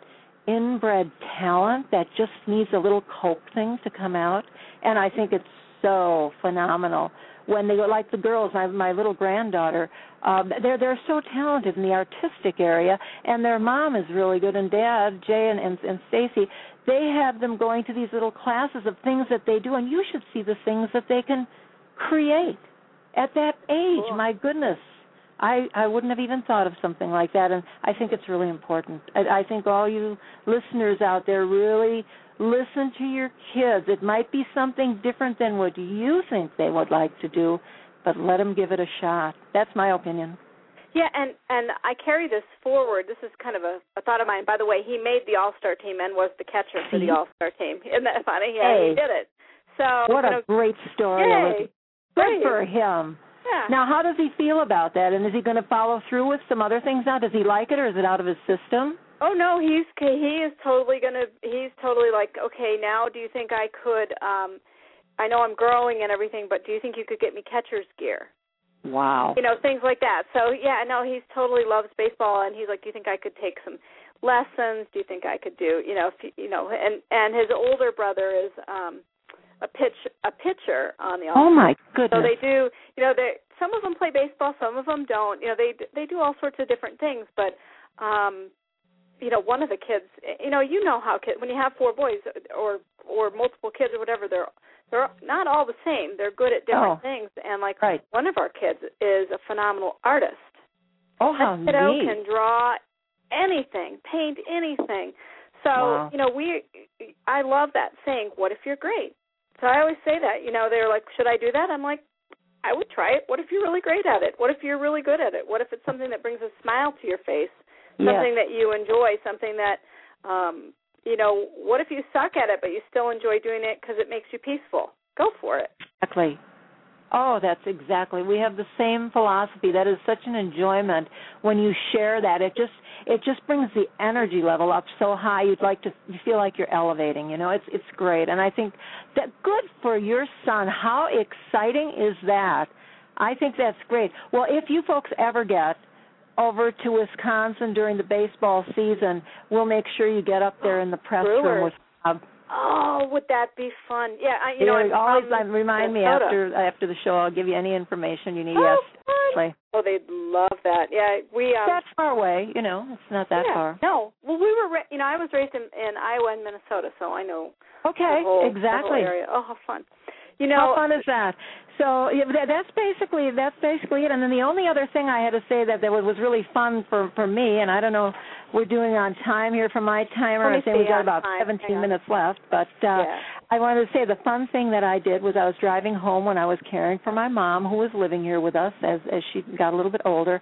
inbred talent that just needs a little coaxing to come out, and I think it's so phenomenal. When they go, like the girls, my, my little granddaughter, um, they're they're so talented in the artistic area, and their mom is really good, and Dad, Jay, and and, and Stacy, they have them going to these little classes of things that they do, and you should see the things that they can create at that age. Cool. My goodness. I, I wouldn't have even thought of something like that, and I think it's really important. I, I think all you listeners out there really listen to your kids. It might be something different than what you think they would like to do, but let them give it a shot. That's my opinion. Yeah, and, and I carry this forward. This is kind of a, a thought of mine. By the way, he made the All-Star team and was the catcher for the All-Star team. Isn't that funny? Yeah, hey. he did it. So What you a know, great story. Yay. Good Great. for him. Yeah. Now, how does he feel about that? And is he going to follow through with some other things now? Does he like it, or is it out of his system? Oh no, he's he is totally gonna. He's totally like, okay, now do you think I could? Um, I know I'm growing and everything, but do you think you could get me catcher's gear? Wow. You know, things like that. So yeah, no, he's totally loves baseball, and he's like, do you think I could take some lessons? Do you think I could do? You know, if, you know, and and his older brother is. Um, a pitch a pitcher on the All-Star. Oh my goodness. So they do, you know, they some of them play baseball, some of them don't. You know, they they do all sorts of different things, but um you know, one of the kids, you know, you know how kids, when you have four boys or or multiple kids or whatever, they're they're not all the same. They're good at different oh, things, and like right. one of our kids is a phenomenal artist. Oh, how that kiddo neat. can draw anything, paint anything. So, wow. you know, we I love that saying, what if you're great? So I always say that, you know, they're like, should I do that? I'm like, I would try it. What if you're really great at it? What if you're really good at it? What if it's something that brings a smile to your face, something yes. that you enjoy, something that, um, you know, what if you suck at it but you still enjoy doing it because it makes you peaceful? Go for it. Exactly. Oh, that's exactly. We have the same philosophy. That is such an enjoyment when you share that. It just it just brings the energy level up so high. You'd like to you feel like you're elevating. You know, it's it's great. And I think that good for your son. How exciting is that? I think that's great. Well, if you folks ever get over to Wisconsin during the baseball season, we'll make sure you get up there in the press Brewers. room with Bob. Oh, would that be fun? Yeah, I, you know, yeah, always um, remind me Minnesota. after after the show. I'll give you any information you need. Oh, yes, fun. Oh, they'd love that. Yeah, we. Um, that far away, you know. It's not that yeah, far. No, well, we were. Ra- you know, I was raised in, in Iowa and Minnesota, so I know. Okay, the whole, exactly. The whole area. Oh, how fun! You know, how fun is that? So yeah, that, that's basically that's basically it. And then the only other thing I had to say that that was, was really fun for for me, and I don't know, we're doing on time here for my timer. I think we got about time. seventeen minutes left, but uh, yeah. I wanted to say the fun thing that I did was I was driving home when I was caring for my mom, who was living here with us as as she got a little bit older.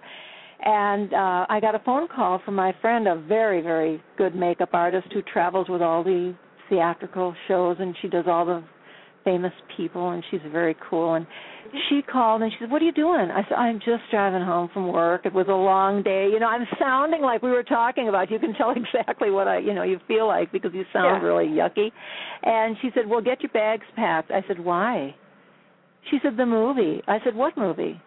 And uh, I got a phone call from my friend, a very, very good makeup artist who travels with all the theatrical shows, and she does all the famous people, and she's very cool. And she called, and she said, what are you doing? I said, I'm just driving home from work. It was a long day. You know, I'm sounding like we were talking about. You can tell exactly what I, you know, you feel like because you sound yeah. really yucky. And she said, well, get your bags packed. I said, why? She said, the movie. I said, what movie?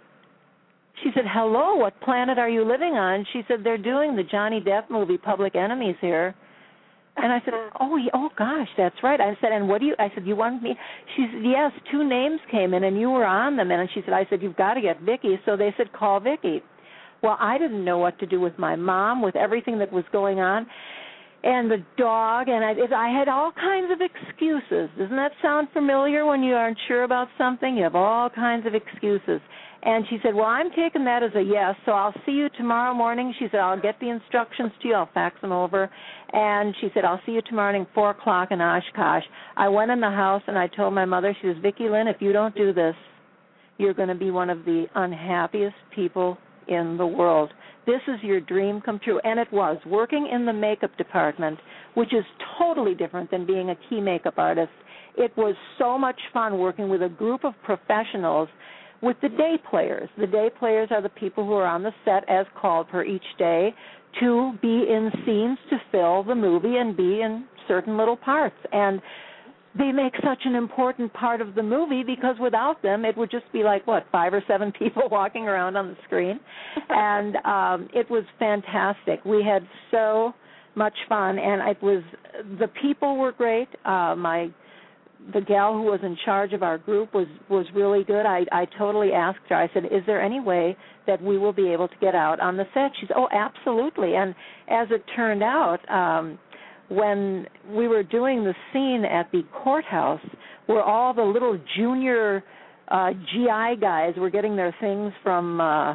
She said, hello, what planet are you living on? She said, they're doing the Johnny Depp movie, Public Enemies here. And I said, oh, yeah, oh gosh, that's right. I said, and what do you, I said, you want me? She said, yes, two names came in, and you were on them. And she said, I said, you've got to get Vicki. So they said, call Vicki. Well, I didn't know what to do with my mom, with everything that was going on, and the dog, and I, I had all kinds of excuses. Doesn't that sound familiar when you aren't sure about something? You have all kinds of excuses. And she said, well, I'm taking that as a yes, so I'll see you tomorrow morning. She said, I'll get the instructions to you. I'll fax them over. And she said, I'll see you tomorrow morning, four o'clock in Oshkosh. I went in the house, and I told my mother, she says, Vicki Lynn, if you don't do this, you're going to be one of the unhappiest people in the world. This is your dream come true. And it was. Working in the makeup department, which is totally different than being a key makeup artist, it was so much fun working with a group of professionals with the day players. The day players are the people who are on the set as called for each day to be in scenes to fill the movie and be in certain little parts. And they make such an important part of the movie because without them it would just be like, what, five or seven people walking around on the screen. And um, it was fantastic. We had so much fun, and it was the people were great. Uh, my the gal who was in charge of our group was was really good. I I totally asked her. I said, "Is there any way that we will be able to get out on the set?" She said, "Oh, absolutely." And as it turned out, um, when we were doing the scene at the courthouse, where all the little junior uh, G I guys were getting their things from uh,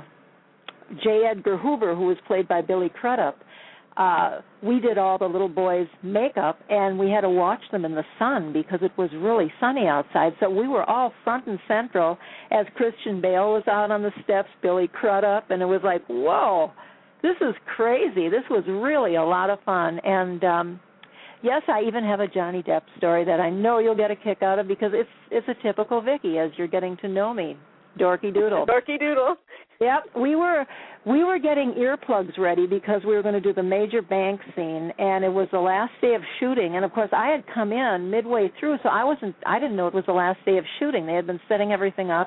J. Edgar Hoover, who was played by Billy Crudup. Uh, we did all the little boys' makeup, and we had to watch them in the sun because it was really sunny outside. So we were all front and central as Christian Bale was out on the steps, Billy Crudup, and it was like, whoa, this is crazy. This was really a lot of fun. And, um, yes, I even have a Johnny Depp story that I know you'll get a kick out of because it's it's a typical Vicki as you're getting to know me. Dorky Doodle. Dorky Doodle. Yep, we were we were getting earplugs ready because we were going to do the Major Bank scene, and it was the last day of shooting. And of course, I had come in midway through, so I wasn't I didn't know it was the last day of shooting. They had been setting everything up,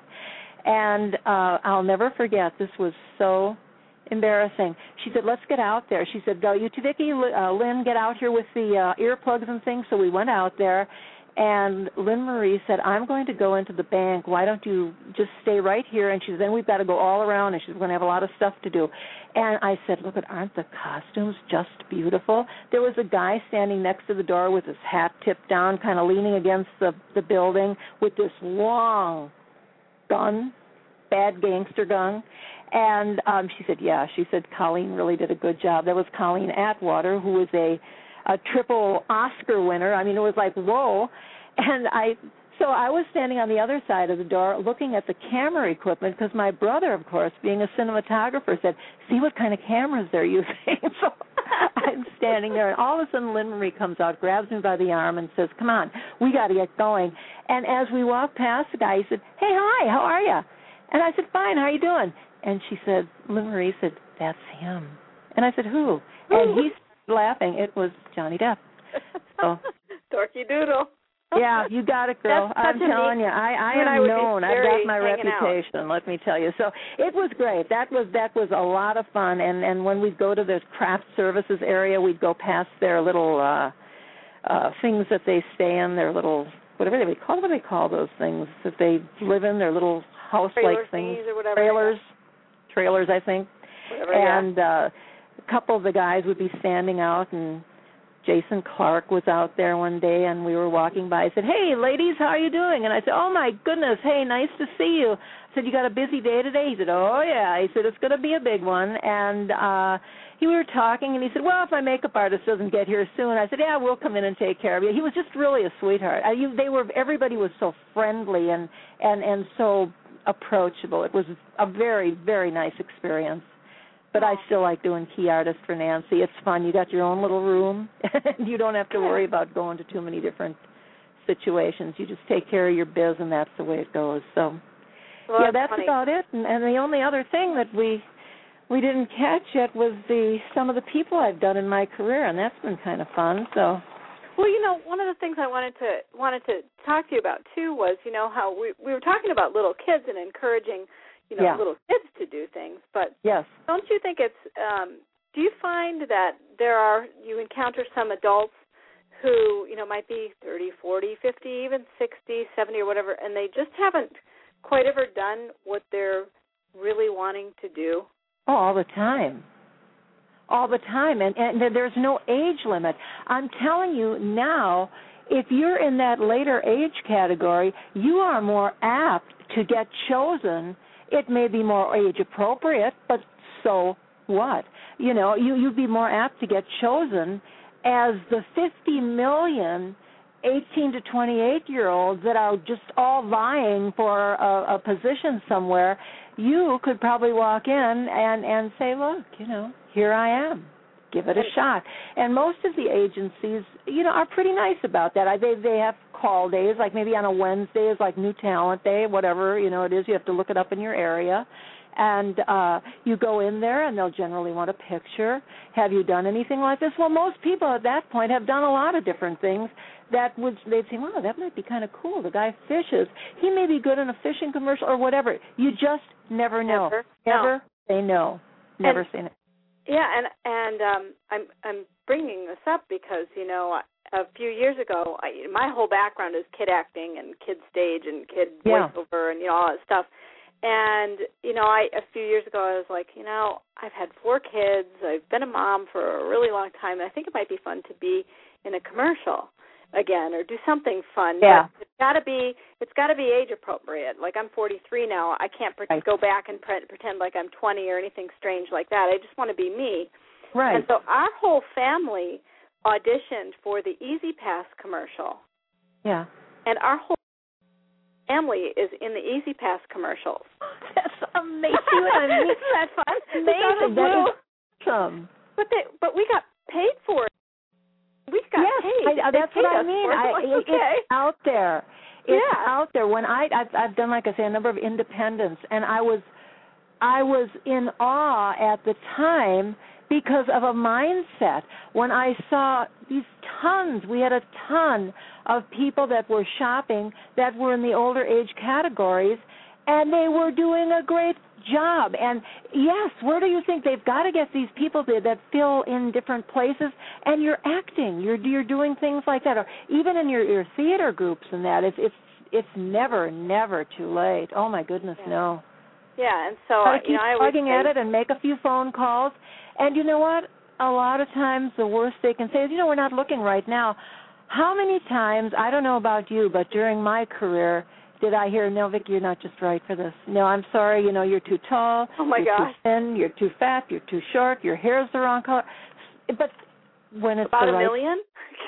and uh, I'll never forget. This was so embarrassing. She said, "Let's get out there." She said, "Go, you two, Vicki, uh, Lynn, get out here with the uh, earplugs and things." So we went out there. And Lynn Marie said, "I'm going to go into the bank. Why don't you just stay right here?" And she said, "Then we've got to go all around, and she's going to have a lot of stuff to do." And I said, "Look, aren't the costumes just beautiful?" There was a guy standing next to the door with his hat tipped down, kind of leaning against the, the building with this long gun, bad gangster gun. And um, she said, yeah, she said, Colleen really did a good job. That was Colleen Atwater, who was a a triple Oscar winner. I mean, it was like, whoa. And I, so I was standing on the other side of the door looking at the camera equipment because my brother, of course, being a cinematographer, said, "See what kind of cameras they're using." So I'm standing there, and all of a sudden Lynn Marie comes out, grabs me by the arm, and says, "Come on, we got to get going." And as we walked past the guy, he said, "Hey, hi, how are you?" And I said, "Fine, how are you doing?" And she said, Lynn Marie said, "That's him." And I said, "Who?" And he laughing. It was Johnny Depp. So, Dorky Doodle. Yeah, you got it, girl. That's I'm telling you, I, I am I known. I've got my reputation. Out. Let me tell you. So it was great. That was that was a lot of fun. And and when we'd go to the craft services area, we'd go past their little uh, uh, things that they stay in. Their little whatever they call what do they call those things that they live in. Their little house-like things, or whatever, trailers, yeah. trailers, I think. Whatever, and yeah. uh, a couple of the guys would be standing out, and Jason Clark was out there one day, and we were walking by. I said, "Hey, ladies, how are you doing?" And I said, "Oh, my goodness, hey, nice to see you." I said, "You got a busy day today?" He said, "Oh, yeah." He said, "It's going to be a big one." And uh, he we were talking, and he said, "Well, if my makeup artist doesn't get here soon," I said, "Yeah, we'll come in and take care of you." He was just really a sweetheart. I, you, they were everybody was so friendly and and and so approachable. It was a very, very nice experience. But I still like doing key artist for Nancy. It's fun. You got your own little room, and you don't have to worry about going to too many different situations. You just take care of your biz, and that's the way it goes. So, well, yeah, that's funny. about it. And, and the only other thing that we we didn't catch yet was the some of the people I've done in my career, and that's been kind of fun. So, well, you know, one of the things I wanted to wanted to talk to you about too was, you know, how we we were talking about little kids and encouraging, you know, yeah. little kids to do things, but yes. don't you think it's, um, do you find that there are, you encounter some adults who, you know, might be thirty, forty, fifty, even sixty, seventy or whatever, and they just haven't quite ever done what they're really wanting to do? Oh, all the time. All the time, and, and there's no age limit. I'm telling you now, if you're in that later age category, you are more apt to get chosen. It may be more age appropriate, but so what? You know, you, you'd be more apt to get chosen as the fifty million eighteen to twenty-eight-year-olds that are just all vying for a, a position somewhere. You could probably walk in and, and say, look, you know, here I am. Give it a shot. And most of the agencies, you know, are pretty nice about that. I, they they have call days, like maybe on a Wednesday is like New Talent Day, whatever, you know, it is. You have to look it up in your area. And uh, you go in there, and they'll generally want a picture. Have you done anything like this? Well, most people at that point have done a lot of different things that would, they'd say, wow, that might be kind of cool. The guy fishes. He may be good in a fishing commercial or whatever. You just never know. Never, never no. say no. Never and, say no. Yeah, and and um, I'm I'm bringing this up because, you know, a few years ago, I, my whole background is kid acting and kid stage and kid yeah. voiceover and, you know, all that stuff. And, you know, I a few years ago, I was like, you know, I've had four kids. I've been a mom for a really long time. And I think it might be fun to be in a commercial again or do something fun. Yeah. But it's got to be it's got to be age appropriate. Like I'm forty-three now. I can't pre- right. go back and pre- pretend like I'm twenty or anything strange like that. I just want to be me. Right. And so our whole family auditioned for the Easy Pass commercial. Yeah. And our whole family is in the Easy Pass commercials. That's amazing. I mean, that's fun. Amazing. That is awesome. But they, but we got paid for it. We got yes, paid. I, that's paid what I mean. I, like, it, okay. It's out there. It's yeah. out there. When I I've, I've done, like I say, a number of independents, and I was I was in awe at the time because of a mindset. When I saw these tons, we had a ton of people that were shopping that were in the older age categories, and they were doing a great job. And yes, where do you think they've got to get these people that, that fill in different places? And you're acting, you're you're doing things like that, or even in your, your theater groups and that. It's it's it's never never too late. Oh my goodness, yeah. no. Yeah, and so Gotta keep you know, I plugging say, at it and make a few phone calls. And you know what? A lot of times the worst they can say is, you know, we're not looking right now. How many times, I don't know about you, but during my career, did I hear, no, Vic, you're not just right for this. No, I'm sorry, you know, you're too tall, oh my you're gosh. too thin, you're too fat, you're too short, your hair's the wrong color. But when it's About the a right... million?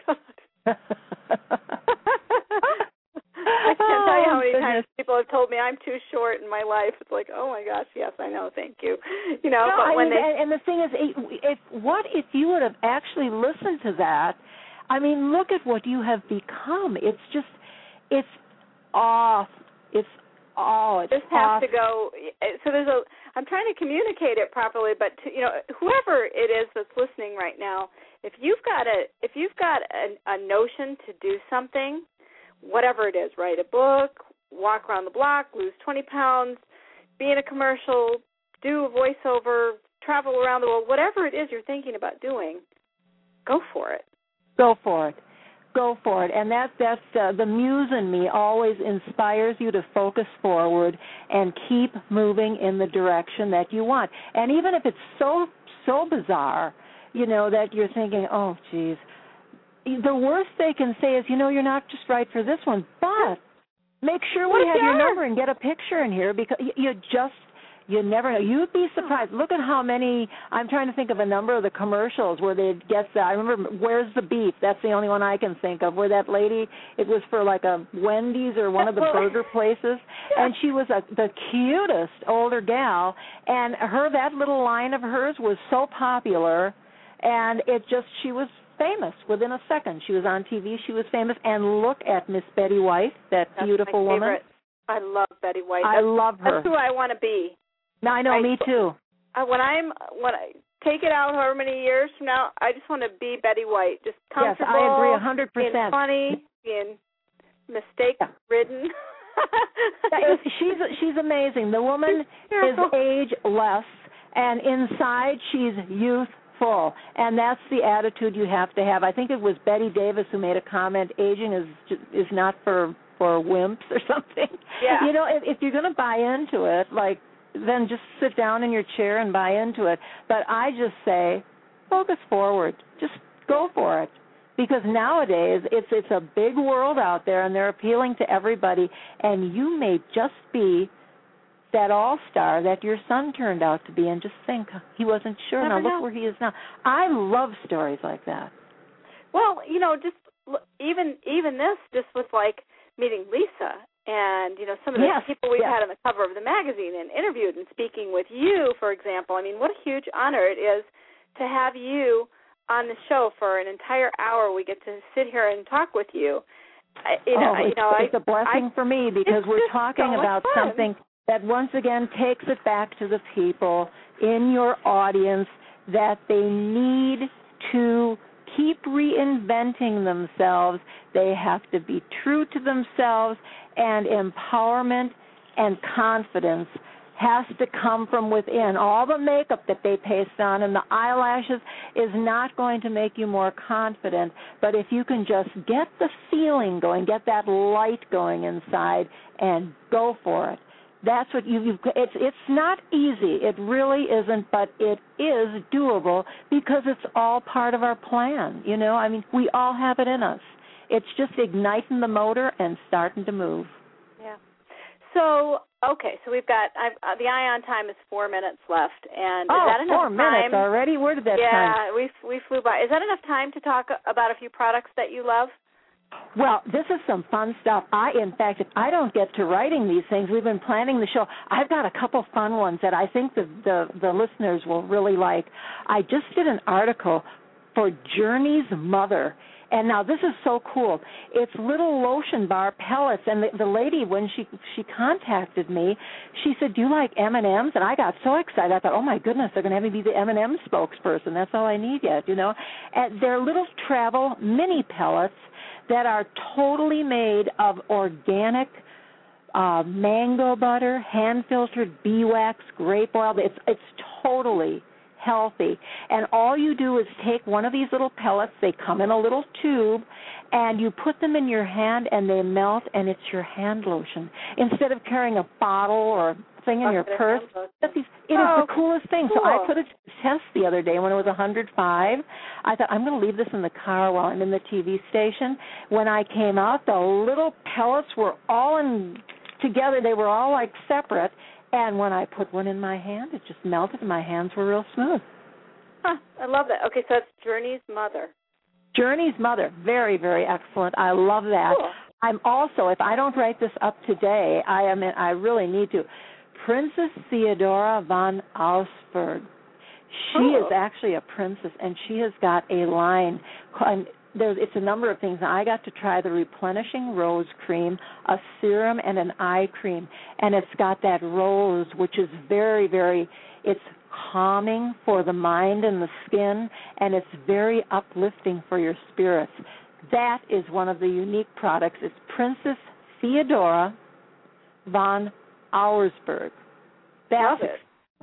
I can't tell you how many times people have told me I'm too short in my life. It's like, oh my gosh, yes, I know, thank you. You know, no, but I when mean, they and, and the thing is, if what if you would have actually listened to that? I mean, look at what you have become. It's just, it's off. It's oh, it's this off. has to go. So there's a. I'm trying to communicate it properly, but to, you know, whoever it is that's listening right now, if you've got a, if you've got a, a notion to do something, whatever it is, write a book, walk around the block, lose twenty pounds, be in a commercial, do a voiceover, travel around the world, whatever it is you're thinking about doing, go for it. Go for it. Go for it. And that, that's uh, the muse in me always inspires you to focus forward and keep moving in the direction that you want. And even if it's so, so bizarre, you know, that you're thinking, oh, geez, the worst they can say is, you know, you're not just right for this one, but make sure we have your number and get a picture in here because you just, you never know. You'd be surprised. Look at how many, I'm trying to think of a number of the commercials where they'd get that. I remember, Where's the Beef? That's the only one I can think of, where that lady, it was for like a Wendy's or one of the burger places, and she was a, the cutest older gal, and her, that little line of hers was so popular, and it just, she was famous within a second. She was on T V. She was famous. And look at Miss Betty White, that That's beautiful my woman. favorite. I love Betty White. I That's, love her. That's who I want to be. No, I know, I, me too. I, when I'm when I take it out, however many years from now, I just want to be Betty White. Just comfortable. Yes, I agree a hundred being percent. funny, being mistake-ridden. Yeah, she's she's amazing. The woman is ageless, and inside she's youthful, and that's the attitude you have to have. I think it was Betty Davis who made a comment: aging is is not for for wimps or something. Yeah. You know, if, if you're going to buy into it, like, then just sit down in your chair and buy into it. But I just say, focus forward. Just go for it. Because nowadays, it's it's a big world out there, and they're appealing to everybody, and you may just be that all-star that your son turned out to be, and just think, he wasn't sure. Never now look know. where he is now. I love stories like that. Well, you know, just look, even even this, just with like meeting Lisa and, you know, some of the yes, people we've yes. had on the cover of the magazine and interviewed and speaking with you, for example. I mean, what a huge honor it is to have you on the show for an entire hour. We get to sit here and talk with you. I, you know, oh, it's, you know, it's I, a blessing I, for me because we're talking so about fun. something that once again takes it back to the people in your audience that they need to keep reinventing themselves. They have to be true to themselves, and empowerment and confidence has to come from within. All the makeup that they paste on and the eyelashes is not going to make you more confident, but if you can just get the feeling going, get that light going inside and go for it. That's what you, you've, it's, it's not easy. It really isn't, but it is doable because it's all part of our plan. You know, I mean, we all have it in us. It's just igniting the motor and starting to move. Yeah. So, okay, so we've got, I've, uh, the Ion time is four minutes left. And oh, is that enough four time? minutes already? Where did that yeah, time? Yeah, we, we flew by. Is that enough time to talk about a few products that you love? Well, this is some fun stuff. I, in fact, if I don't get to writing these things, we've been planning the show. I've got a couple fun ones that I think the, the, the listeners will really like. I just did an article for Journey's Mother. And now this is so cool. It's little lotion bar pellets. And the, the lady, when she she contacted me, she said, do you like M and M's? And I got so excited. I thought, oh, my goodness, they're going to have me be the M and M spokesperson. That's all I need yet, you know. And they're little travel mini pellets that are totally made of organic uh, mango butter, hand-filtered beeswax, grape oil. It's, it's totally healthy. And all you do is take one of these little pellets. They come in a little tube, and you put them in your hand, and they melt, and it's your hand lotion. Instead of carrying a bottle or thing in your purse, it is oh, the coolest thing. Cool. So I put it to the test the other day when it was one hundred five. I thought, I'm going to leave this in the car while I'm in the T V station. When I came out, the little pellets were all in together. They were all like separate. And when I put one in my hand, it just melted, and my hands were real smooth. Huh, I love that. Okay, so it's Journey's Mother. Journey's Mother, very, very excellent. I love that. Cool. I'm also, if I don't write this up today, I am. In, I really need to. Princess Theodora von Augsburg. She oh. is actually a princess, and she has got a line. And there's, it's a number of things. Now, I got to try the replenishing rose cream, a serum, and an eye cream. And it's got that rose, which is very, very, it's calming for the mind and the skin, and it's very uplifting for your spirits. That is one of the unique products. It's Princess Theodora von Augsburg. That's Love it.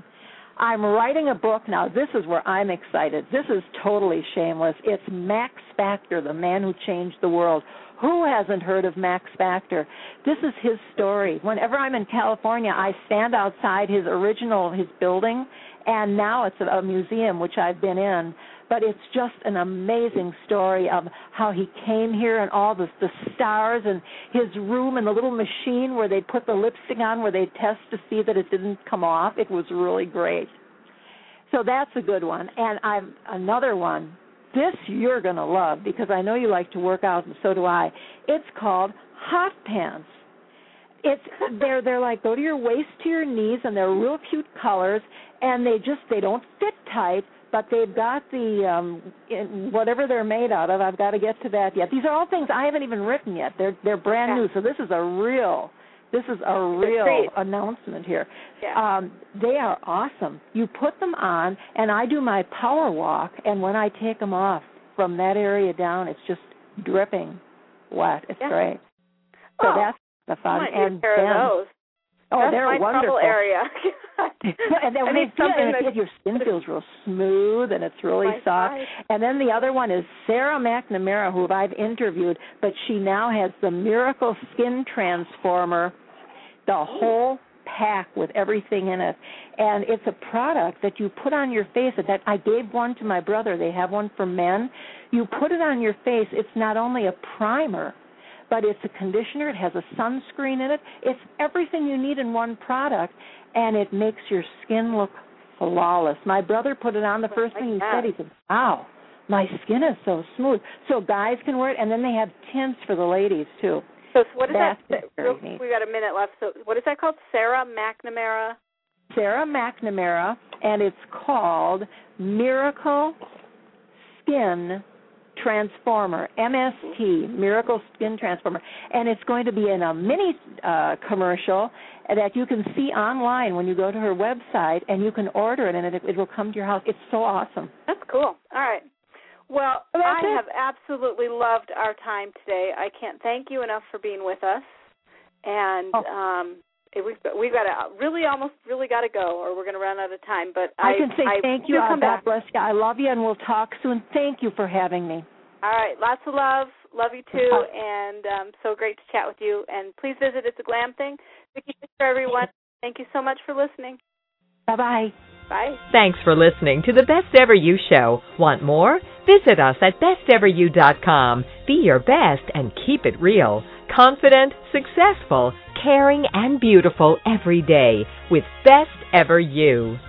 I'm writing a book now. This is where I'm excited. This is totally shameless. It's Max Factor, the man who changed the world. Who hasn't heard of Max Factor? This is his story. Whenever I'm in California, I stand outside his original, his building, and now it's a museum, which I've been in. But it's just an amazing story of how he came here and all the, the stars and his room and the little machine where they put the lipstick on where they test to see that it didn't come off. It was really great. So that's a good one. And I've another one. This you're going to love because I know you like to work out, and so do I. It's called Hot Pants. It's they're they're like go to your waist to your knees, and they're real cute colors, and they just they don't fit tight. But they've got the, um, in whatever they're made out of, I've got to get to that yet. These are all things I haven't even written yet. They're they're brand yeah. new, so this is a real, this is a real announcement here. Yeah. Um, they are awesome. You put them on, and I do my power walk, and when I take them off from that area down, it's just dripping wet. It's yeah. great. So oh, that's the fun. I and pair then, of those. Oh, That's they're my wonderful. area. and then when they feel, and it, your skin feels real smooth and it's really my soft. eyes. And then the other one is Sarah McNamara, who I've interviewed, but she now has the Miracle Skin Transformer, the whole pack with everything in it. And it's a product that you put on your face. That I gave one to my brother. They have one for men. You put it on your face. It's not only a primer, but it's a conditioner. It has a sunscreen in it. It's everything you need in one product, and it makes your skin look flawless. My brother put it on. The first thing he said, he said, wow, my skin is so smooth. So guys can wear it, and then they have tints for the ladies, too. So what is That's that? Real, we've got a minute left. So what is that called? Sarah McNamara? Sarah McNamara, and it's called Miracle Skin Transformer, M S T, Miracle Skin Transformer, and it's going to be in a mini uh, commercial that you can see online when you go to her website, and you can order it, and it, it will come to your house. It's so awesome. That's cool. All right. Well, That's I it. have absolutely loved our time today. I can't thank you enough for being with us, and oh. um, we've we've got to really almost really got to go, or we're going to run out of time. But I, I can say I thank you. Uh, God back. bless you. I love you, and we'll talk soon. Thank you for having me. All right, lots of love. Love you too, and um, so great to chat with you. And please visit It's a Glam Thing. Vicki Fisher, everyone. Thank you so much for listening. Bye bye. Bye. Thanks for listening to the Best Ever You Show. Want more? Visit us at best ever you dot com. Be your best and keep it real. Confident, successful, caring, and beautiful every day with Best Ever You.